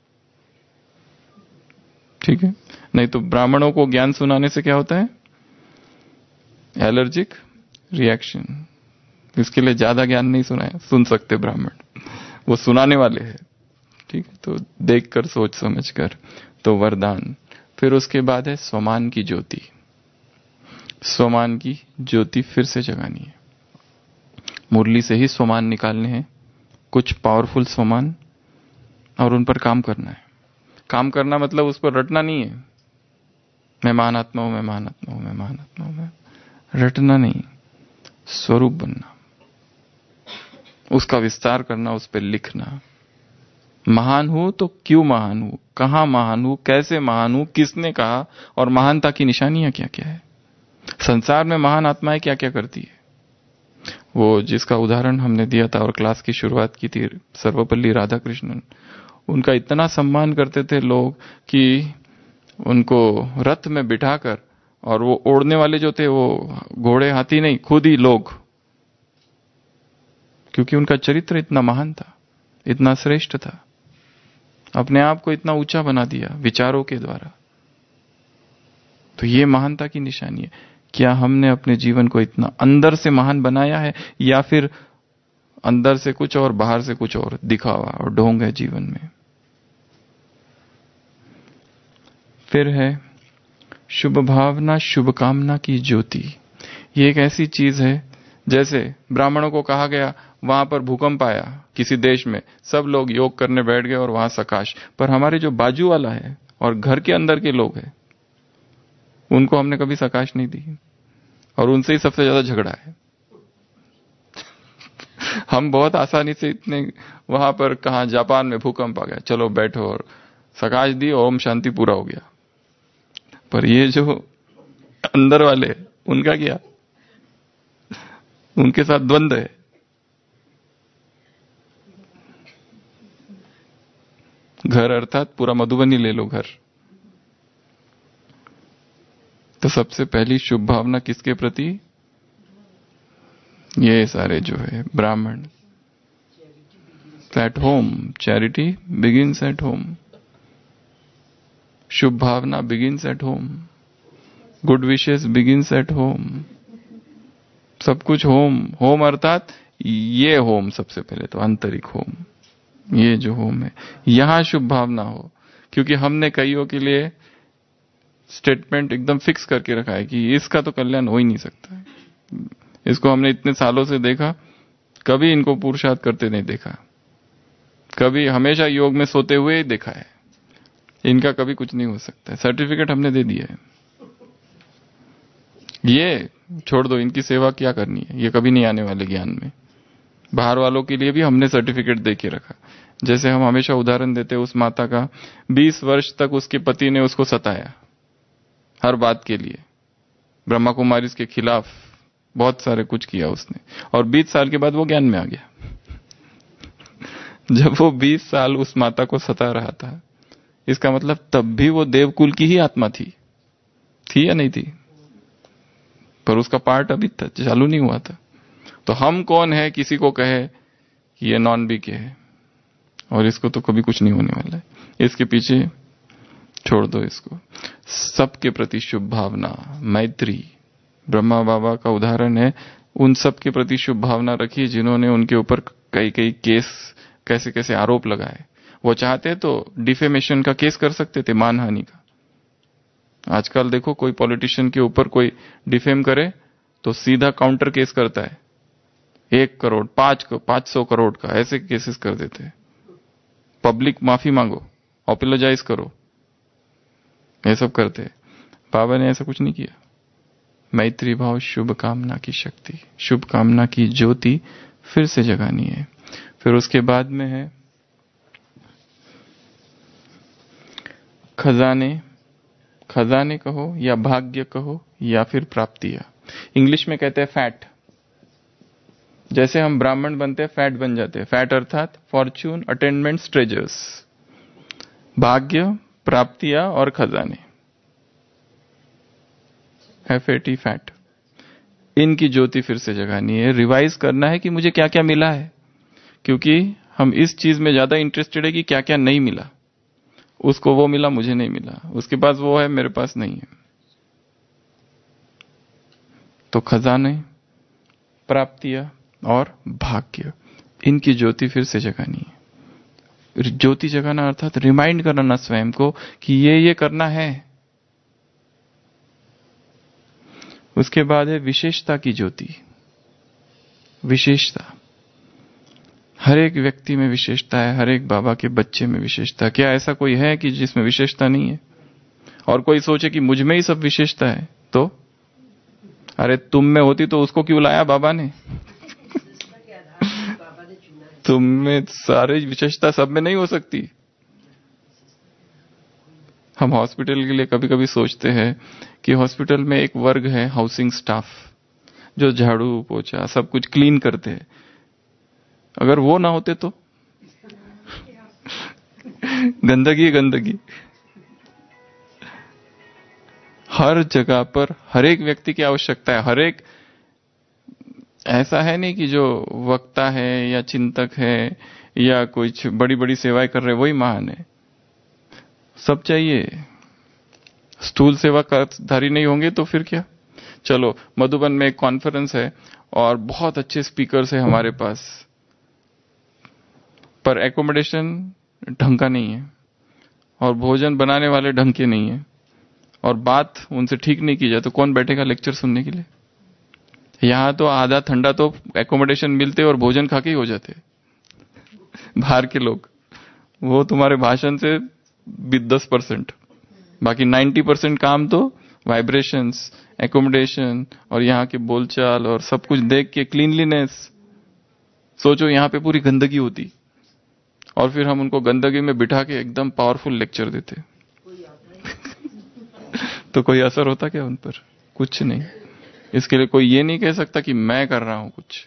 ठीक है। नहीं तो ब्राह्मणों को ज्ञान सुनाने से क्या होता है, एलर्जिक रिएक्शन। इसके लिए ज्यादा ज्ञान नहीं सुनाया सुन सकते ब्राह्मण, वो सुनाने वाले हैं, ठीक है। तो देखकर, सोच समझकर। तो वरदान। फिर उसके बाद है स्वमान की ज्योति। स्वमान की ज्योति फिर से जगानी है। मुरली से ही स्वमान निकालने हैं, कुछ पावरफुल स्वमान, और उन पर काम करना है। काम करना मतलब उस पर रटना नहीं है, मैं महानात्मा हूं, मैं महानात्मा हूं, मैं महानात्मा हूं, मैं रटना नहीं, स्वरूप बनना, उसका विस्तार करना, उस पर लिखना, महान हूं तो क्यों महान हूं, कहां महान हूं, कैसे महान हूं, किसने कहा, और महानता की निशानियां क्या क्या है। संसार में महान आत्माएं क्या क्या करती है। वो जिसका उदाहरण हमने दिया था और क्लास की शुरुआत की थी, सर्वपल्ली राधाकृष्णन, उनका इतना सम्मान करते थे लोग कि उनको रथ में बिठाकर, और वो ओढ़ने वाले जो थे वो घोड़े हाथी नहीं, खुद ही लोग, क्योंकि उनका चरित्र इतना महान था, इतना श्रेष्ठ था, अपने आप को इतना ऊंचा बना दिया विचारों के द्वारा। तो ये महानता की निशानी है। क्या हमने अपने जीवन को इतना अंदर से महान बनाया है, या फिर अंदर से कुछ और बाहर से कुछ और दिखावा और ढोंग है जीवन में। फिर है शुभ भावना, शुभ कामना की ज्योति। ये एक ऐसी चीज है, जैसे ब्राह्मणों को कहा गया, वहां पर भूकंप आया किसी देश में, सब लोग योग करने बैठ गए और वहां सकाश, पर हमारे जो बाजू वाला है और घर के अंदर के लोग हैं, उनको हमने कभी सकाश नहीं दी, और उनसे ही सबसे ज्यादा झगड़ा है। हम बहुत आसानी से इतने, वहां पर कहा जापान में भूकंप आ गया, चलो बैठो और सकाश दी, ओम शांति, पूरा हो गया। पर ये जो अंदर वाले, उनका क्या, उनके साथ द्वंद्व है। घर अर्थात पूरा मधुबनी ले लो घर। तो सबसे पहली शुभ भावना किसके प्रति, ये सारे जो है ब्राह्मण। At home, charity begins at home. शुभ भावना begins at home, good wishes begins at home. सब कुछ होम, होम अर्थात ये होम, सबसे पहले तो आंतरिक होम, ये जो होम है, यहां शुभ भावना हो। क्योंकि हमने कईयों के लिए स्टेटमेंट एकदम फिक्स करके रखा है कि इसका तो कल्याण हो ही नहीं सकता। इसको हमने इतने सालों से देखा, कभी इनको पुरुषार्थ करते नहीं देखा, कभी हमेशा योग में सोते हुए ही देखा है, इनका कभी कुछ नहीं हो सकता है। सर्टिफिकेट हमने दे दिया है, ये छोड़ दो, इनकी सेवा क्या करनी है, ये कभी नहीं आने वाले ज्ञान में। बाहर वालों के लिए भी हमने सर्टिफिकेट दे के रखा। जैसे हम हमेशा उदाहरण देते हैं उस माता का, बीस वर्ष तक उसके पति ने उसको सताया हर बात के लिए, ब्रह्मा कुमारी के खिलाफ बहुत सारे कुछ किया उसने, और बीस साल के बाद वो ज्ञान में आ गया। जब वो बीस साल उस माता को सता रहा था, इसका मतलब तब भी वो देवकुल की ही आत्मा थी, थी या नहीं थी, पर उसका पार्ट अभी तक चालू नहीं हुआ था। तो हम कौन है किसी को कहे कि ये नॉन बी के है और इसको तो कभी कुछ नहीं होने वाला है, इसके पीछे छोड़ दो इसको। सबके प्रति शुभ भावना, मैत्री। ब्रह्मा बाबा का उदाहरण है, उन सब के प्रति शुभ भावना रखी जिन्होंने उनके ऊपर कई कई केस, कैसे कैसे आरोप लगाए। वो चाहते तो डिफेमेशन का केस कर सकते थे, मानहानि का। आजकल देखो कोई पॉलिटिशियन के ऊपर कोई डिफेम करे तो सीधा काउंटर केस करता है, एक करोड़ पांच को पांच सौ करोड़ का, ऐसे केसेस कर देते हैं। पब्लिक माफी मांगो, ऑपोलोजाइज करो, ये सब करते हैं। बाबा ने ऐसा कुछ नहीं किया। मैत्री भाव, शुभ कामना की शक्ति, शुभ कामना की ज्योति फिर से जगानी है। फिर उसके बाद में है खजाने। खजाने कहो या भाग्य कहो या फिर प्राप्तियां। इंग्लिश में कहते हैं फैट। जैसे हम ब्राह्मण बनते हैं, फैट बन जाते हैं। फैट अर्थात फॉर्च्यून, अटेनमेंट्स, ट्रेजर्स। भाग्य, प्राप्तियां और खजाने, एफ ए टी, फैट। इनकी ज्योति फिर से जगानी है, रिवाइज करना है कि मुझे क्या क्या मिला है, क्योंकि हम इस चीज में ज्यादा इंटरेस्टेड है कि क्या क्या नहीं मिला। उसको वो मिला, मुझे नहीं मिला, उसके पास वो है, मेरे पास नहीं है। तो खजाने, प्राप्तियां और भाग्य, इनकी ज्योति फिर से जगानी है। ज्योति जगाना अर्थात रिमाइंड करना स्वयं को कि ये ये करना है। उसके बाद है विशेषता की ज्योति। विशेषता, हर एक व्यक्ति में विशेषता है, हर एक बाबा के बच्चे में विशेषता। क्या ऐसा कोई है कि जिसमें विशेषता नहीं है? और कोई सोचे कि मुझ में ही सब विशेषता है, तो अरे तुम में होती तो उसको क्यों लाया बाबा ने? तुम में सारी विशेषता सब में नहीं हो सकती। हम हॉस्पिटल के लिए कभी कभी सोचते हैं कि हॉस्पिटल में एक वर्ग है हाउसिंग स्टाफ, जो झाड़ू पोछा सब कुछ क्लीन करते हैं। अगर वो ना होते तो गंदगी गंदगी हर जगह पर, हर एक व्यक्ति की आवश्यकता है। हर एक, ऐसा है नहीं कि जो वक्ता है या चिंतक है या कुछ बड़ी बड़ी सेवाएं कर रहे वही महान है। सब चाहिए। स्थूल सेवाधारी नहीं होंगे तो फिर क्या। चलो, मधुबन में एक कॉन्फ्रेंस है और बहुत अच्छे स्पीकर्स है हमारे पास, पर एकोमोडेशन ढंग का नहीं है और भोजन बनाने वाले ढंग के नहीं है और बात उनसे ठीक नहीं की जाए तो कौन बैठेगा लेक्चर सुनने के लिए। यहां तो आधा ठंडा तो एकोमोडेशन मिलते और भोजन खा के ही हो जाते बाहर के लोग। वो तुम्हारे भाषण से दस परसेंट, बाकी नब्बे परसेंट काम तो वाइब्रेशंस, एकोमोडेशन और यहाँ के बोलचाल और सब कुछ देख के क्लीनलीनेस। सोचो यहाँ पे पूरी गंदगी होती और फिर हम उनको गंदगी में बिठा के एकदम पावरफुल लेक्चर देते तो कोई असर होता क्या उन पर? कुछ नहीं। इसके लिए कोई ये नहीं कह सकता कि मैं कर रहा हूं कुछ।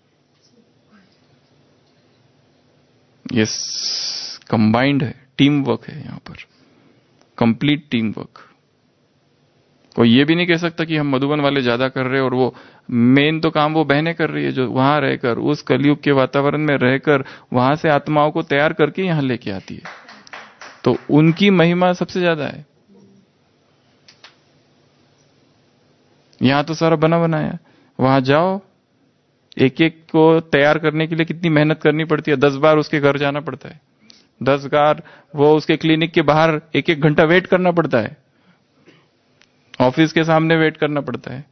ये कंबाइंड है, टीम वर्क है यहां पर, कंप्लीट टीम वर्क। कोई ये भी नहीं कह सकता कि हम मधुबन वाले ज्यादा कर रहे हैं और वो मेन तो काम वो बहनें कर रही है जो वहां रहकर उस कलयुग के वातावरण में रहकर वहां से आत्माओं को तैयार करके यहां लेके आती है, तो उनकी महिमा सबसे ज्यादा है। यहां तो सारा बना बनाया, वहां जाओ, एक एक को तैयार करने के लिए कितनी मेहनत करनी पड़ती है। दस बार उसके घर जाना पड़ता है, दस बार वो उसके क्लिनिक के बाहर एक एक घंटा वेट करना पड़ता है, ऑफिस के सामने वेट करना पड़ता है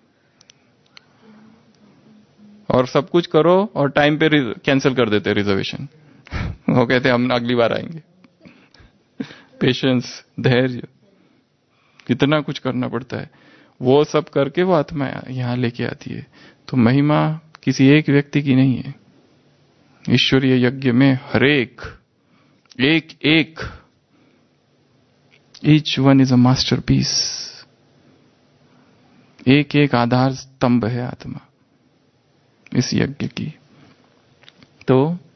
और सब कुछ करो और टाइम पे कैंसिल कर देते रिजर्वेशन वो कहते हम अगली बार आएंगे। पेशेंस, धैर्य, कितना कुछ करना पड़ता है। वो सब करके वो आत्मा यहां लेके आती है। तो महिमा किसी एक व्यक्ति की नहीं है। ईश्वरीय यज्ञ में हरेक एक एक each one is a masterpiece. एक एक आधार स्तंभ है आत्मा इस यज्ञ की। तो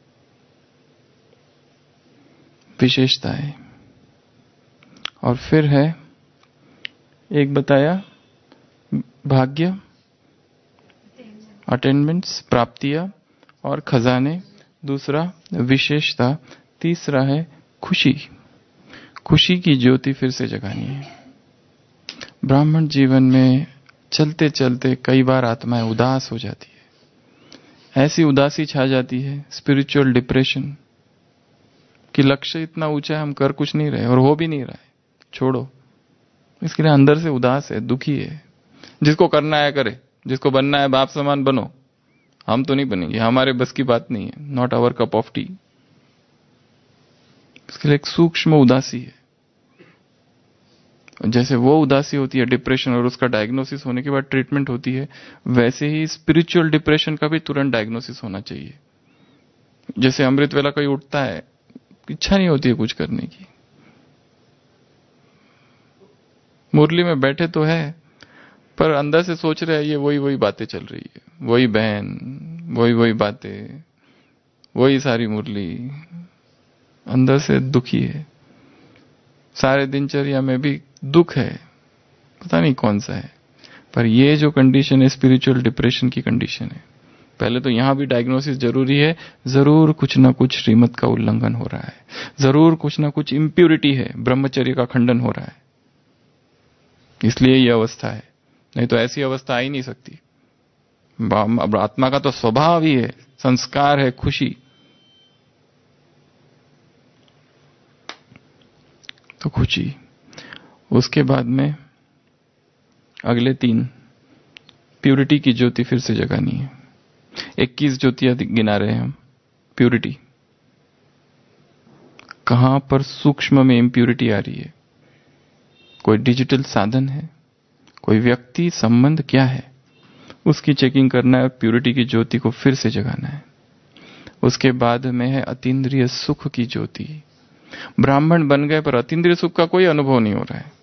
विशेषता है। और फिर है, एक बताया भाग्य, अटेनमेंट्स, प्राप्तियां और खजाने। दूसरा विशेषता। तीसरा है खुशी। खुशी की ज्योति फिर से जगानी है। ब्राह्मण जीवन में चलते चलते कई बार आत्माएं उदास हो जाती है। ऐसी उदासी छा जाती है, स्पिरिचुअल डिप्रेशन, कि लक्ष्य इतना ऊंचा है हम कर कुछ नहीं रहे और हो भी नहीं रहा है, छोड़ो। इसके लिए अंदर से उदास है, दुखी है। जिसको करना है करे, जिसको बनना है बाप समान बनो, हम तो नहीं बनेंगे, हमारे बस की बात नहीं है, not our cup of tea. इसके लिए एक सूक्ष्म उदासी है। जैसे वो उदासी होती है डिप्रेशन और उसका डायग्नोसिस होने के बाद ट्रीटमेंट होती है, वैसे ही स्पिरिचुअल डिप्रेशन का भी तुरंत डायग्नोसिस होना चाहिए। जैसे अमृत वेला कोई उठता है, इच्छा नहीं होती है कुछ करने की, मुरली में बैठे तो है पर अंदर से सोच रहे हैं ये वही वही बातें चल रही है, वही बहन, वही वही बातें, वही सारी मुरली। अंदर से दुखी है, सारे दिनचर्या में भी दुख है, पता नहीं कौन सा है। पर ये जो कंडीशन है स्पिरिचुअल डिप्रेशन की कंडीशन है। पहले तो यहां भी डायग्नोसिस जरूरी है। जरूर कुछ ना कुछ श्रीमत का उल्लंघन हो रहा है, जरूर कुछ ना कुछ इम्प्योरिटी है, ब्रह्मचर्य का खंडन हो रहा है, इसलिए ये अवस्था है। नहीं तो ऐसी अवस्था आ ही नहीं सकती। आत्मा का तो स्वभाव ही है, संस्कार है खुशी। तो खुशी। उसके बाद में अगले तीन, प्यूरिटी की ज्योति फिर से जगानी है। इक्कीस ज्योतियां गिना रहे हैं हम। प्यूरिटी कहां पर सूक्ष्म में इम्प्यूरिटी आ रही है? कोई डिजिटल साधन है, कोई व्यक्ति संबंध क्या है, उसकी चेकिंग करना है। प्यूरिटी की ज्योति को फिर से जगाना है। उसके बाद में है अतीन्द्रिय सुख की ज्योति। ब्राह्मण बन गए पर अतीन्द्रिय सुख का कोई अनुभव नहीं हो रहा है,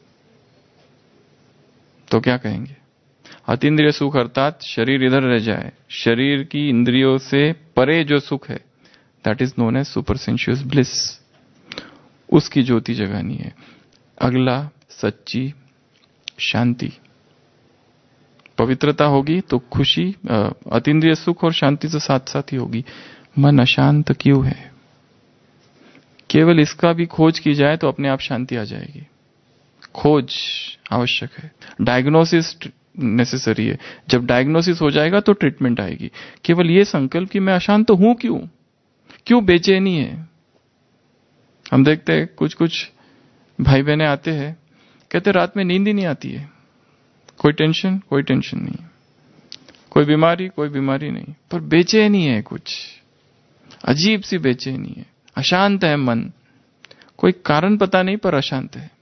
तो क्या कहेंगे? अतीन्द्रिय सुख अर्थात शरीर इधर रह जाए, शरीर की इंद्रियों से परे जो सुख है, that is known as super sensuous bliss. उसकी ज्योति जगानी है। अगला सच्ची शांति। पवित्रता होगी तो खुशी, अतीन्द्रिय सुख और शांति तो साथ साथ ही होगी। मन अशांत क्यों है? केवल इसका भी खोज की जाए तो अपने आप शांति आ जाएगी। खोज आवश्यक है, डायग्नोसिस नेसेसरी है। जब डायग्नोसिस हो जाएगा तो ट्रीटमेंट आएगी। केवल ये संकल्प कि मैं अशांत तो हूं क्यों, क्यों बेचैनी है। हम देखते हैं कुछ कुछ भाई बहनें आते हैं, कहते रात में नींद ही नहीं आती है। कोई टेंशन कोई टेंशन नहीं, कोई बीमारी कोई बीमारी नहीं, पर बेचैनी है, कुछ अजीब सी बेचैनी है, अशांत है मन। कोई कारण पता नहीं पर अशांत है।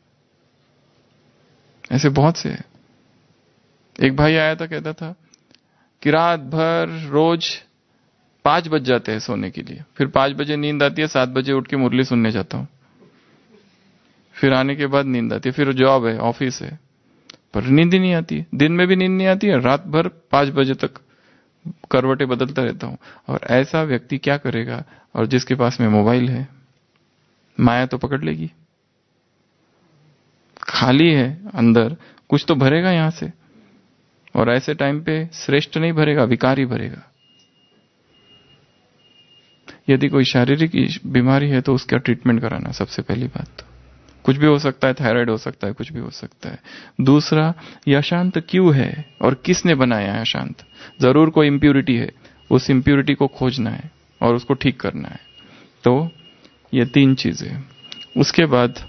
ऐसे बहुत से है। एक भाई आया था, कहता था कि रात भर रोज पांच बज जाते हैं सोने के लिए, फिर पांच बजे नींद आती है, सात बजे उठ के मुरली सुनने जाता हूं, फिर आने के बाद नींद आती है, फिर जॉब है, ऑफिस है, पर नींद ही नहीं आती। दिन में भी नींद नहीं आती है, रात भर पांच बजे तक करवटें बदलता रहता हूं। और ऐसा व्यक्ति क्या करेगा? और जिसके पास में मोबाइल है, माया तो पकड़ लेगी। खाली है अंदर, कुछ तो भरेगा यहां से, और ऐसे टाइम पे श्रेष्ठ नहीं भरेगा, विकारी भरेगा। यदि कोई शारीरिक बीमारी है तो उसका ट्रीटमेंट कराना सबसे पहली बात। तो कुछ भी हो सकता है, थायराइड हो सकता है, कुछ भी हो सकता है। दूसरा, यह अशांत क्यों है और किसने बनाया है अशांत? जरूर कोई इंप्यूरिटी है, उस इंप्यूरिटी को खोजना है और उसको ठीक करना है। तो ये तीन चीजें। उसके बाद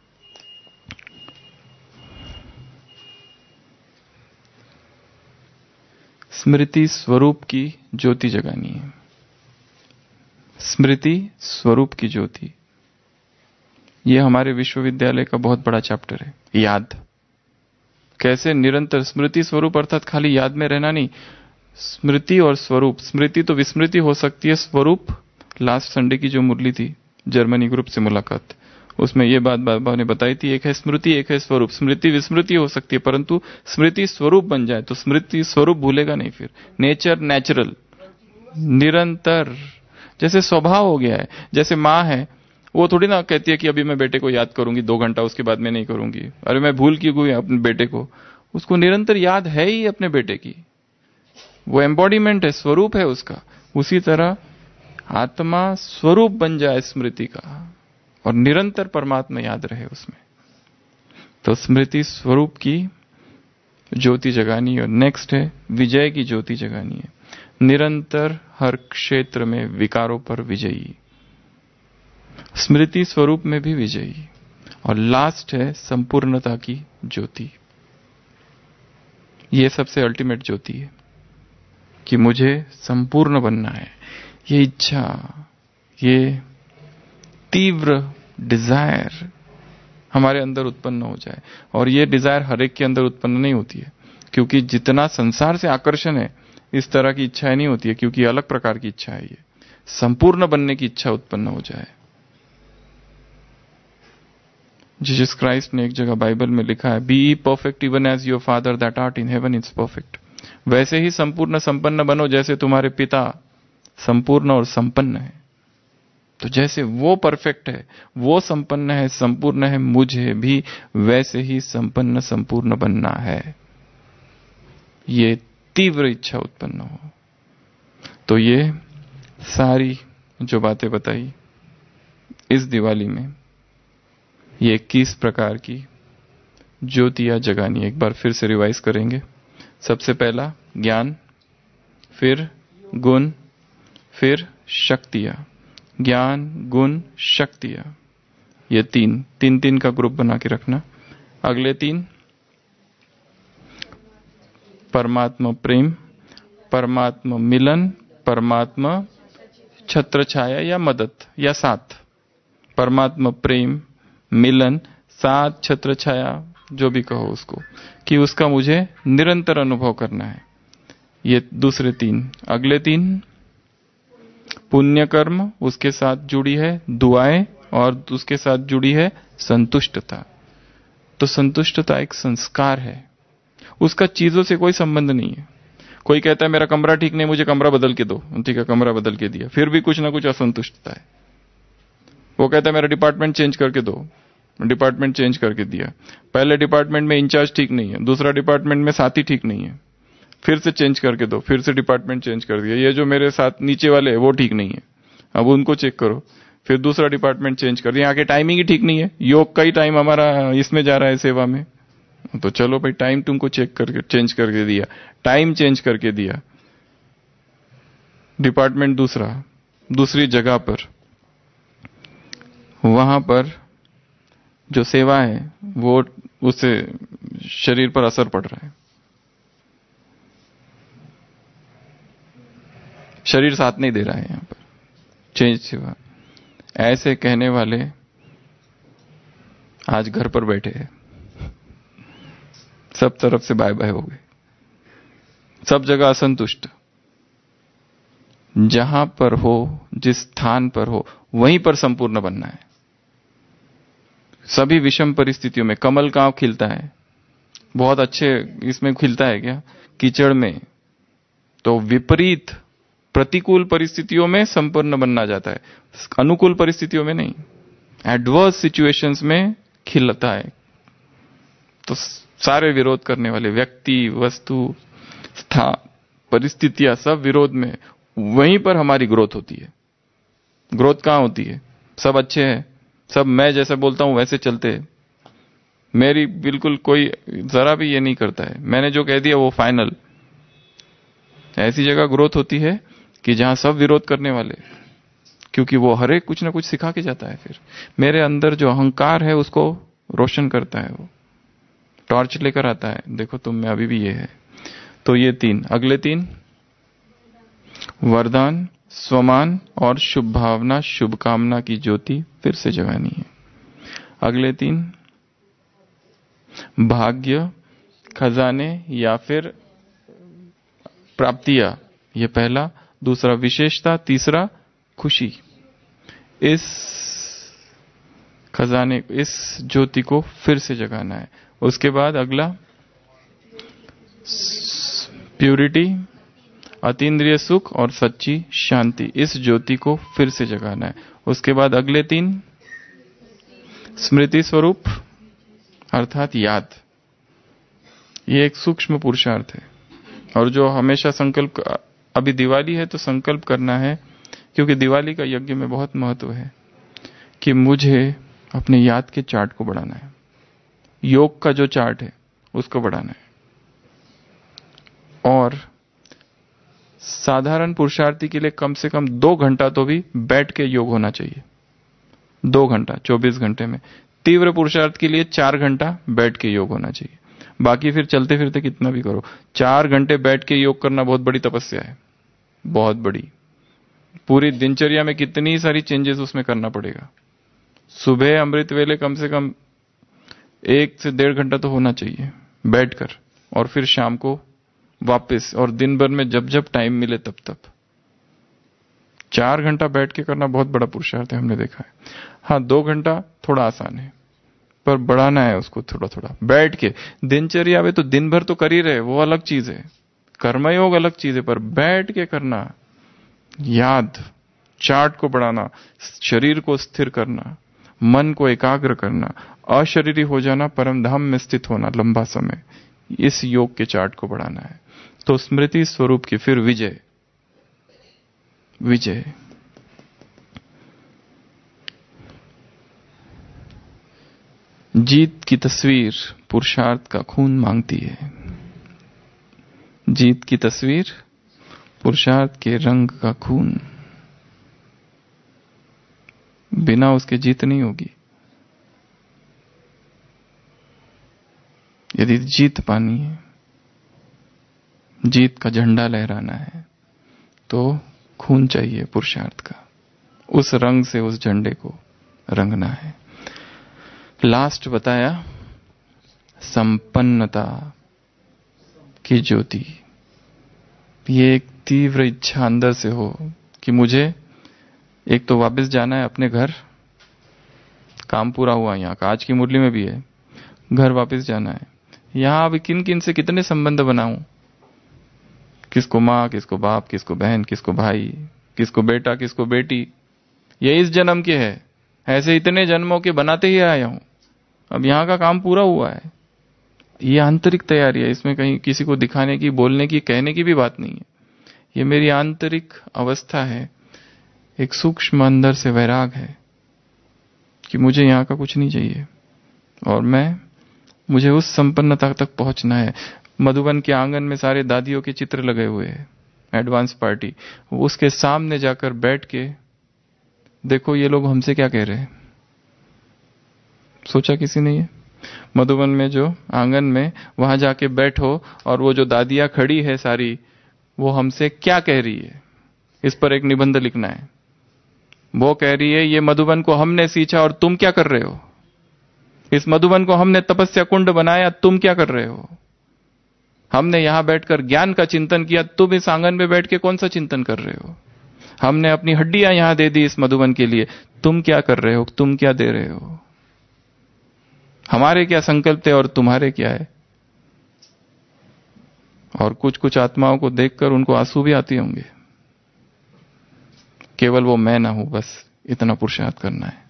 स्मृति स्वरूप की ज्योति जगानी है। स्मृति स्वरूप की ज्योति, यह हमारे विश्वविद्यालय का बहुत बड़ा चैप्टर है। याद कैसे निरंतर, स्मृति स्वरूप अर्थात खाली याद में रहना नहीं, स्मृति और स्वरूप। स्मृति तो विस्मृति हो सकती है, स्वरूप लास्ट संडे की जो मुरली थी जर्मनी ग्रुप से मुलाकात, उसमें यह बात बाबा ने बताई थी, एक है स्मृति एक है स्वरूप। स्मृति विस्मृति हो सकती है, परंतु स्मृति स्वरूप बन जाए तो स्मृति स्वरूप भूलेगा नहीं। फिर नेचर नेचुरल, निरंतर, जैसे स्वभाव हो गया है। जैसे माँ है, वो थोड़ी ना कहती है कि अभी मैं बेटे को याद करूंगी दो घंटा, उसके बाद मैं नहीं करूंगी, अरे मैं भूल क्यों गई अपने बेटे को। उसको निरंतर याद है ही अपने बेटे की, वो एम्बॉडीमेंट है, स्वरूप है उसका। उसी तरह आत्मा स्वरूप बन जाए स्मृति का और निरंतर परमात्मा याद रहे उसमें, तो स्मृति स्वरूप की ज्योति जगानी है। और नेक्स्ट है विजय की ज्योति जगानी है। निरंतर हर क्षेत्र में विकारों पर विजयी, स्मृति स्वरूप में भी विजयी। और लास्ट है संपूर्णता की ज्योति। यह सबसे अल्टीमेट ज्योति है कि मुझे संपूर्ण बनना है। ये इच्छा, ये तीव्र डिजायर हमारे अंदर उत्पन्न हो जाए। और ये डिजायर हर एक के अंदर उत्पन्न नहीं होती है, क्योंकि जितना संसार से आकर्षण है इस तरह की इच्छाएं नहीं होती है, क्योंकि अलग प्रकार की इच्छा है। ये संपूर्ण बनने की इच्छा उत्पन्न हो जाए। जीसस क्राइस्ट ने एक जगह बाइबल में लिखा है, be perfect even as your father that art in heaven is perfect. वैसे ही संपूर्ण संपन्न बनो जैसे तुम्हारे पिता संपूर्ण और संपन्न है। तो जैसे वो परफेक्ट है, वो संपन्न है, संपूर्ण है, मुझे भी वैसे ही संपन्न संपूर्ण बनना है। ये तीव्र इच्छा उत्पन्न हो। तो ये सारी जो बातें बताई इस दिवाली में, ये इक्कीस प्रकार की ज्योतियां जगानी, एक बार फिर से रिवाइज करेंगे। सबसे पहला ज्ञान, फिर गुण, फिर शक्तियां। ज्ञान, गुण, शक्तियां, ये तीन तीन तीन का ग्रुप बना के रखना। अगले तीन परमात्मा प्रेम, परमात्मा मिलन, परमात्मा छत्र छाया या मदद, या साथ। परमात्मा प्रेम, मिलन, साथ, छत्र छाया, जो भी कहो उसको, कि उसका मुझे निरंतर अनुभव करना है। ये दूसरे तीन। अगले तीन पुण्य कर्म, उसके साथ जुड़ी है दुआएं, और उसके साथ जुड़ी है संतुष्टता। तो संतुष्टता एक संस्कार है, उसका चीजों से कोई संबंध नहीं है। कोई कहता है मेरा कमरा ठीक नहीं, मुझे कमरा बदल के दो, ठीक है कमरा बदल के दिया, फिर भी कुछ ना कुछ असंतुष्टता है। वो कहता है मेरा डिपार्टमेंट चेंज करके दो, डिपार्टमेंट चेंज करके दिया। पहले डिपार्टमेंट में इंचार्ज ठीक नहीं है, दूसरा डिपार्टमेंट में साथी ठीक नहीं है, फिर से चेंज करके दो, फिर से डिपार्टमेंट चेंज कर दिया। ये जो मेरे साथ नीचे वाले हैं वो ठीक नहीं है, अब उनको चेक करो, फिर दूसरा डिपार्टमेंट चेंज कर दिया। आगे टाइमिंग ही ठीक नहीं है, योग का ही टाइम हमारा इसमें जा रहा है सेवा में, तो चलो भाई टाइम तुमको चेक करके चेंज करके दिया, टाइम चेंज करके दिया, डिपार्टमेंट दूसरा, दूसरी जगह पर, वहां पर जो सेवा है वो उससे शरीर पर असर पड़ रहा है, शरीर साथ नहीं दे रहा है यहां पर, चेंज सेवा। ऐसे कहने वाले आज घर पर बैठे हैं, सब तरफ से बाय बाय हो गए, सब जगह असंतुष्ट। जहां पर हो, जिस स्थान पर हो, वहीं पर संपूर्ण बनना है। सभी विषम परिस्थितियों में कमल कहां खिलता है, बहुत अच्छे इसमें खिलता है क्या, कीचड़ में। तो विपरीत प्रतिकूल परिस्थितियों में संपूर्ण बनना जाता है, अनुकूल परिस्थितियों में नहीं। एडवर्स सिचुएशंस में खिलता है। तो सारे विरोध करने वाले व्यक्ति, वस्तु, स्थान, परिस्थितियां, सब विरोध में, वहीं पर हमारी ग्रोथ होती है। ग्रोथ कहां होती है, सब अच्छे हैं, सब मैं जैसे बोलता हूं वैसे चलते हैं, मेरी बिल्कुल कोई जरा भी ये नहीं करता है, मैंने जो कह दिया वो फाइनल। ऐसी जगह ग्रोथ होती है कि जहां सब विरोध करने वाले, क्योंकि वो हर एक कुछ ना कुछ सिखा के जाता है। फिर मेरे अंदर जो अहंकार है उसको रोशन करता है, वो टॉर्च लेकर आता है, देखो तुम में अभी भी ये है। तो ये तीन, अगले तीन वरदान, स्वमान और शुभ भावना, शुभ कामना की ज्योति फिर से जगानी है। अगले तीन भाग्य, खजाने या फिर प्राप्तियां, ये पहला। दूसरा विशेषता, तीसरा खुशी। इस खजाने, इस ज्योति को फिर से जगाना है। उसके बाद अगला प्यूरिटी, अतीन्द्रिय सुख और सच्ची शांति, इस ज्योति को फिर से जगाना है। उसके बाद अगले तीन स्मृति स्वरूप अर्थात याद, ये एक सूक्ष्म पुरुषार्थ है। और जो हमेशा संकल्प, अभी दिवाली है तो संकल्प करना है, क्योंकि दिवाली का यज्ञ में बहुत महत्व है कि मुझे अपने याद के चार्ट को बढ़ाना है, योग का जो चार्ट है उसको बढ़ाना है। और साधारण पुरुषार्थी के लिए कम से कम दो घंटा तो भी बैठ के योग होना चाहिए, दो घंटा चौबीस घंटे में। तीव्र पुरुषार्थ के लिए चार घंटा बैठ के योग होना चाहिए, बाकी फिर चलते फिरते कितना भी करो। चार घंटे बैठ के योग करना बहुत बड़ी तपस्या है, बहुत बड़ी। पूरी दिनचर्या में कितनी सारी चेंजेस उसमें करना पड़ेगा। सुबह अमृत वेले कम से कम एक से डेढ़ घंटा तो होना चाहिए बैठकर, और फिर शाम को वापस, और दिन भर में जब जब टाइम मिले तब तब। चार घंटा बैठ के करना बहुत बड़ा पुरुषार्थ है, हमने देखा है। हाँ, दो घंटा थोड़ा आसान है, पर बढ़ाना है उसको थोड़ा थोड़ा बैठ के। दिनचर्या में तो दिन भर तो कर ही रहे, वो अलग चीज है, कर्मयोग अलग चीज है, पर बैठ के करना, याद चार्ट को बढ़ाना, शरीर को स्थिर करना, मन को एकाग्र करना, अशरीरी हो जाना, परम धाम में स्थित होना लंबा समय, इस योग के चार्ट को बढ़ाना है। तो स्मृति स्वरूप की फिर विजय, विजय जीत की तस्वीर पुरुषार्थ का खून मांगती है। जीत की तस्वीर पुरुषार्थ के रंग का खून, बिना उसके जीत नहीं होगी। यदि जीत पानी है, जीत का झंडा लहराना है, तो खून चाहिए पुरुषार्थ का, उस रंग से उस झंडे को रंगना है। लास्ट बताया संपन्नता की ज्योति, ये एक तीव्र इच्छा अंदर से हो कि मुझे एक तो वापस जाना है अपने घर, काम पूरा हुआ यहाँ का, आज की मुरली में भी है, घर वापस जाना है। यहाँ अभी किन किन से कितने संबंध बनाऊं, किसको माँ, किसको बाप, किसको बहन, किसको भाई, किसको बेटा, किसको बेटी। ये इस जन्म के है, ऐसे इतने जन्मों के बनाते ही आया हूं, अब यहां का काम पूरा हुआ है। ये आंतरिक तैयारी है, इसमें कहीं किसी को दिखाने की, बोलने की, कहने की भी बात नहीं है। ये मेरी आंतरिक अवस्था है, एक सूक्ष्म अंदर से वैराग है कि मुझे यहां का कुछ नहीं चाहिए और मैं मुझे उस संपन्नता तक पहुंचना है। मधुबन के आंगन में सारे दादियों के चित्र लगे हुए हैं, एडवांस पार्टी, उसके सामने जाकर बैठ के देखो ये लोग हमसे क्या कह रहे हैं। सोचा किसी ने ये? मधुबन में जो आंगन में, वहां जाके बैठो और वो जो दादियां खड़ी है सारी, वो हमसे क्या कह रही है, इस पर एक निबंध लिखना है। वो कह रही है ये मधुबन को हमने सींचा और तुम क्या कर रहे हो, इस मधुबन को हमने तपस्या कुंड बनाया, तुम क्या कर रहे हो। हमने यहां बैठकर ज्ञान का चिंतन किया, तुम इस आंगन में बैठ के कौन सा चिंतन कर रहे हो। हमने अपनी हड्डियां यहां दे दी इस मधुबन के लिए, तुम क्या कर रहे हो, तुम क्या दे रहे हो। हमारे क्या संकल्प थे और तुम्हारे क्या है। और कुछ कुछ आत्माओं को देखकर उनको आंसू भी आते होंगे, केवल वो मैं ना हूं, बस इतना पुरुषार्थ करना है।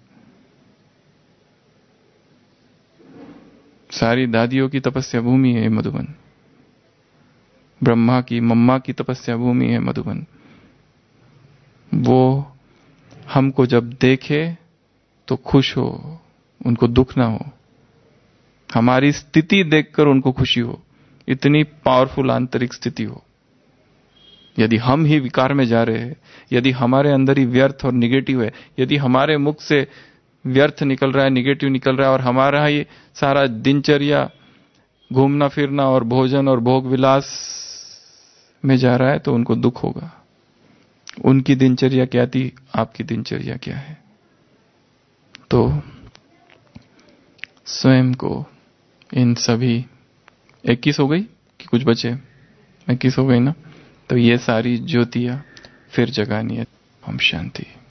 सारी दादियों की तपस्या भूमि है मधुबन, ब्रह्मा की, मम्मा की तपस्या भूमि है मधुबन। वो हमको जब देखे तो खुश हो, उनको दुख ना हो, हमारी स्थिति देखकर उनको खुशी हो, इतनी पावरफुल आंतरिक स्थिति हो। यदि हम ही विकार में जा रहे हैं, यदि हमारे अंदर ही व्यर्थ और निगेटिव है, यदि हमारे मुख से व्यर्थ निकल रहा है, निगेटिव निकल रहा है, और हमारा ही सारा दिनचर्या घूमना फिरना और भोजन और भोग विलास में जा रहा है, तो उनको दुख होगा। उनकी दिनचर्या क्या थी, आपकी दिनचर्या क्या है। तो स्वयं को इन सभी इक्कीस हो गई कि कुछ बचे, इक्कीस हो गई ना, तो ये सारी ज्योतियां फिर जगानी है। हम शांति।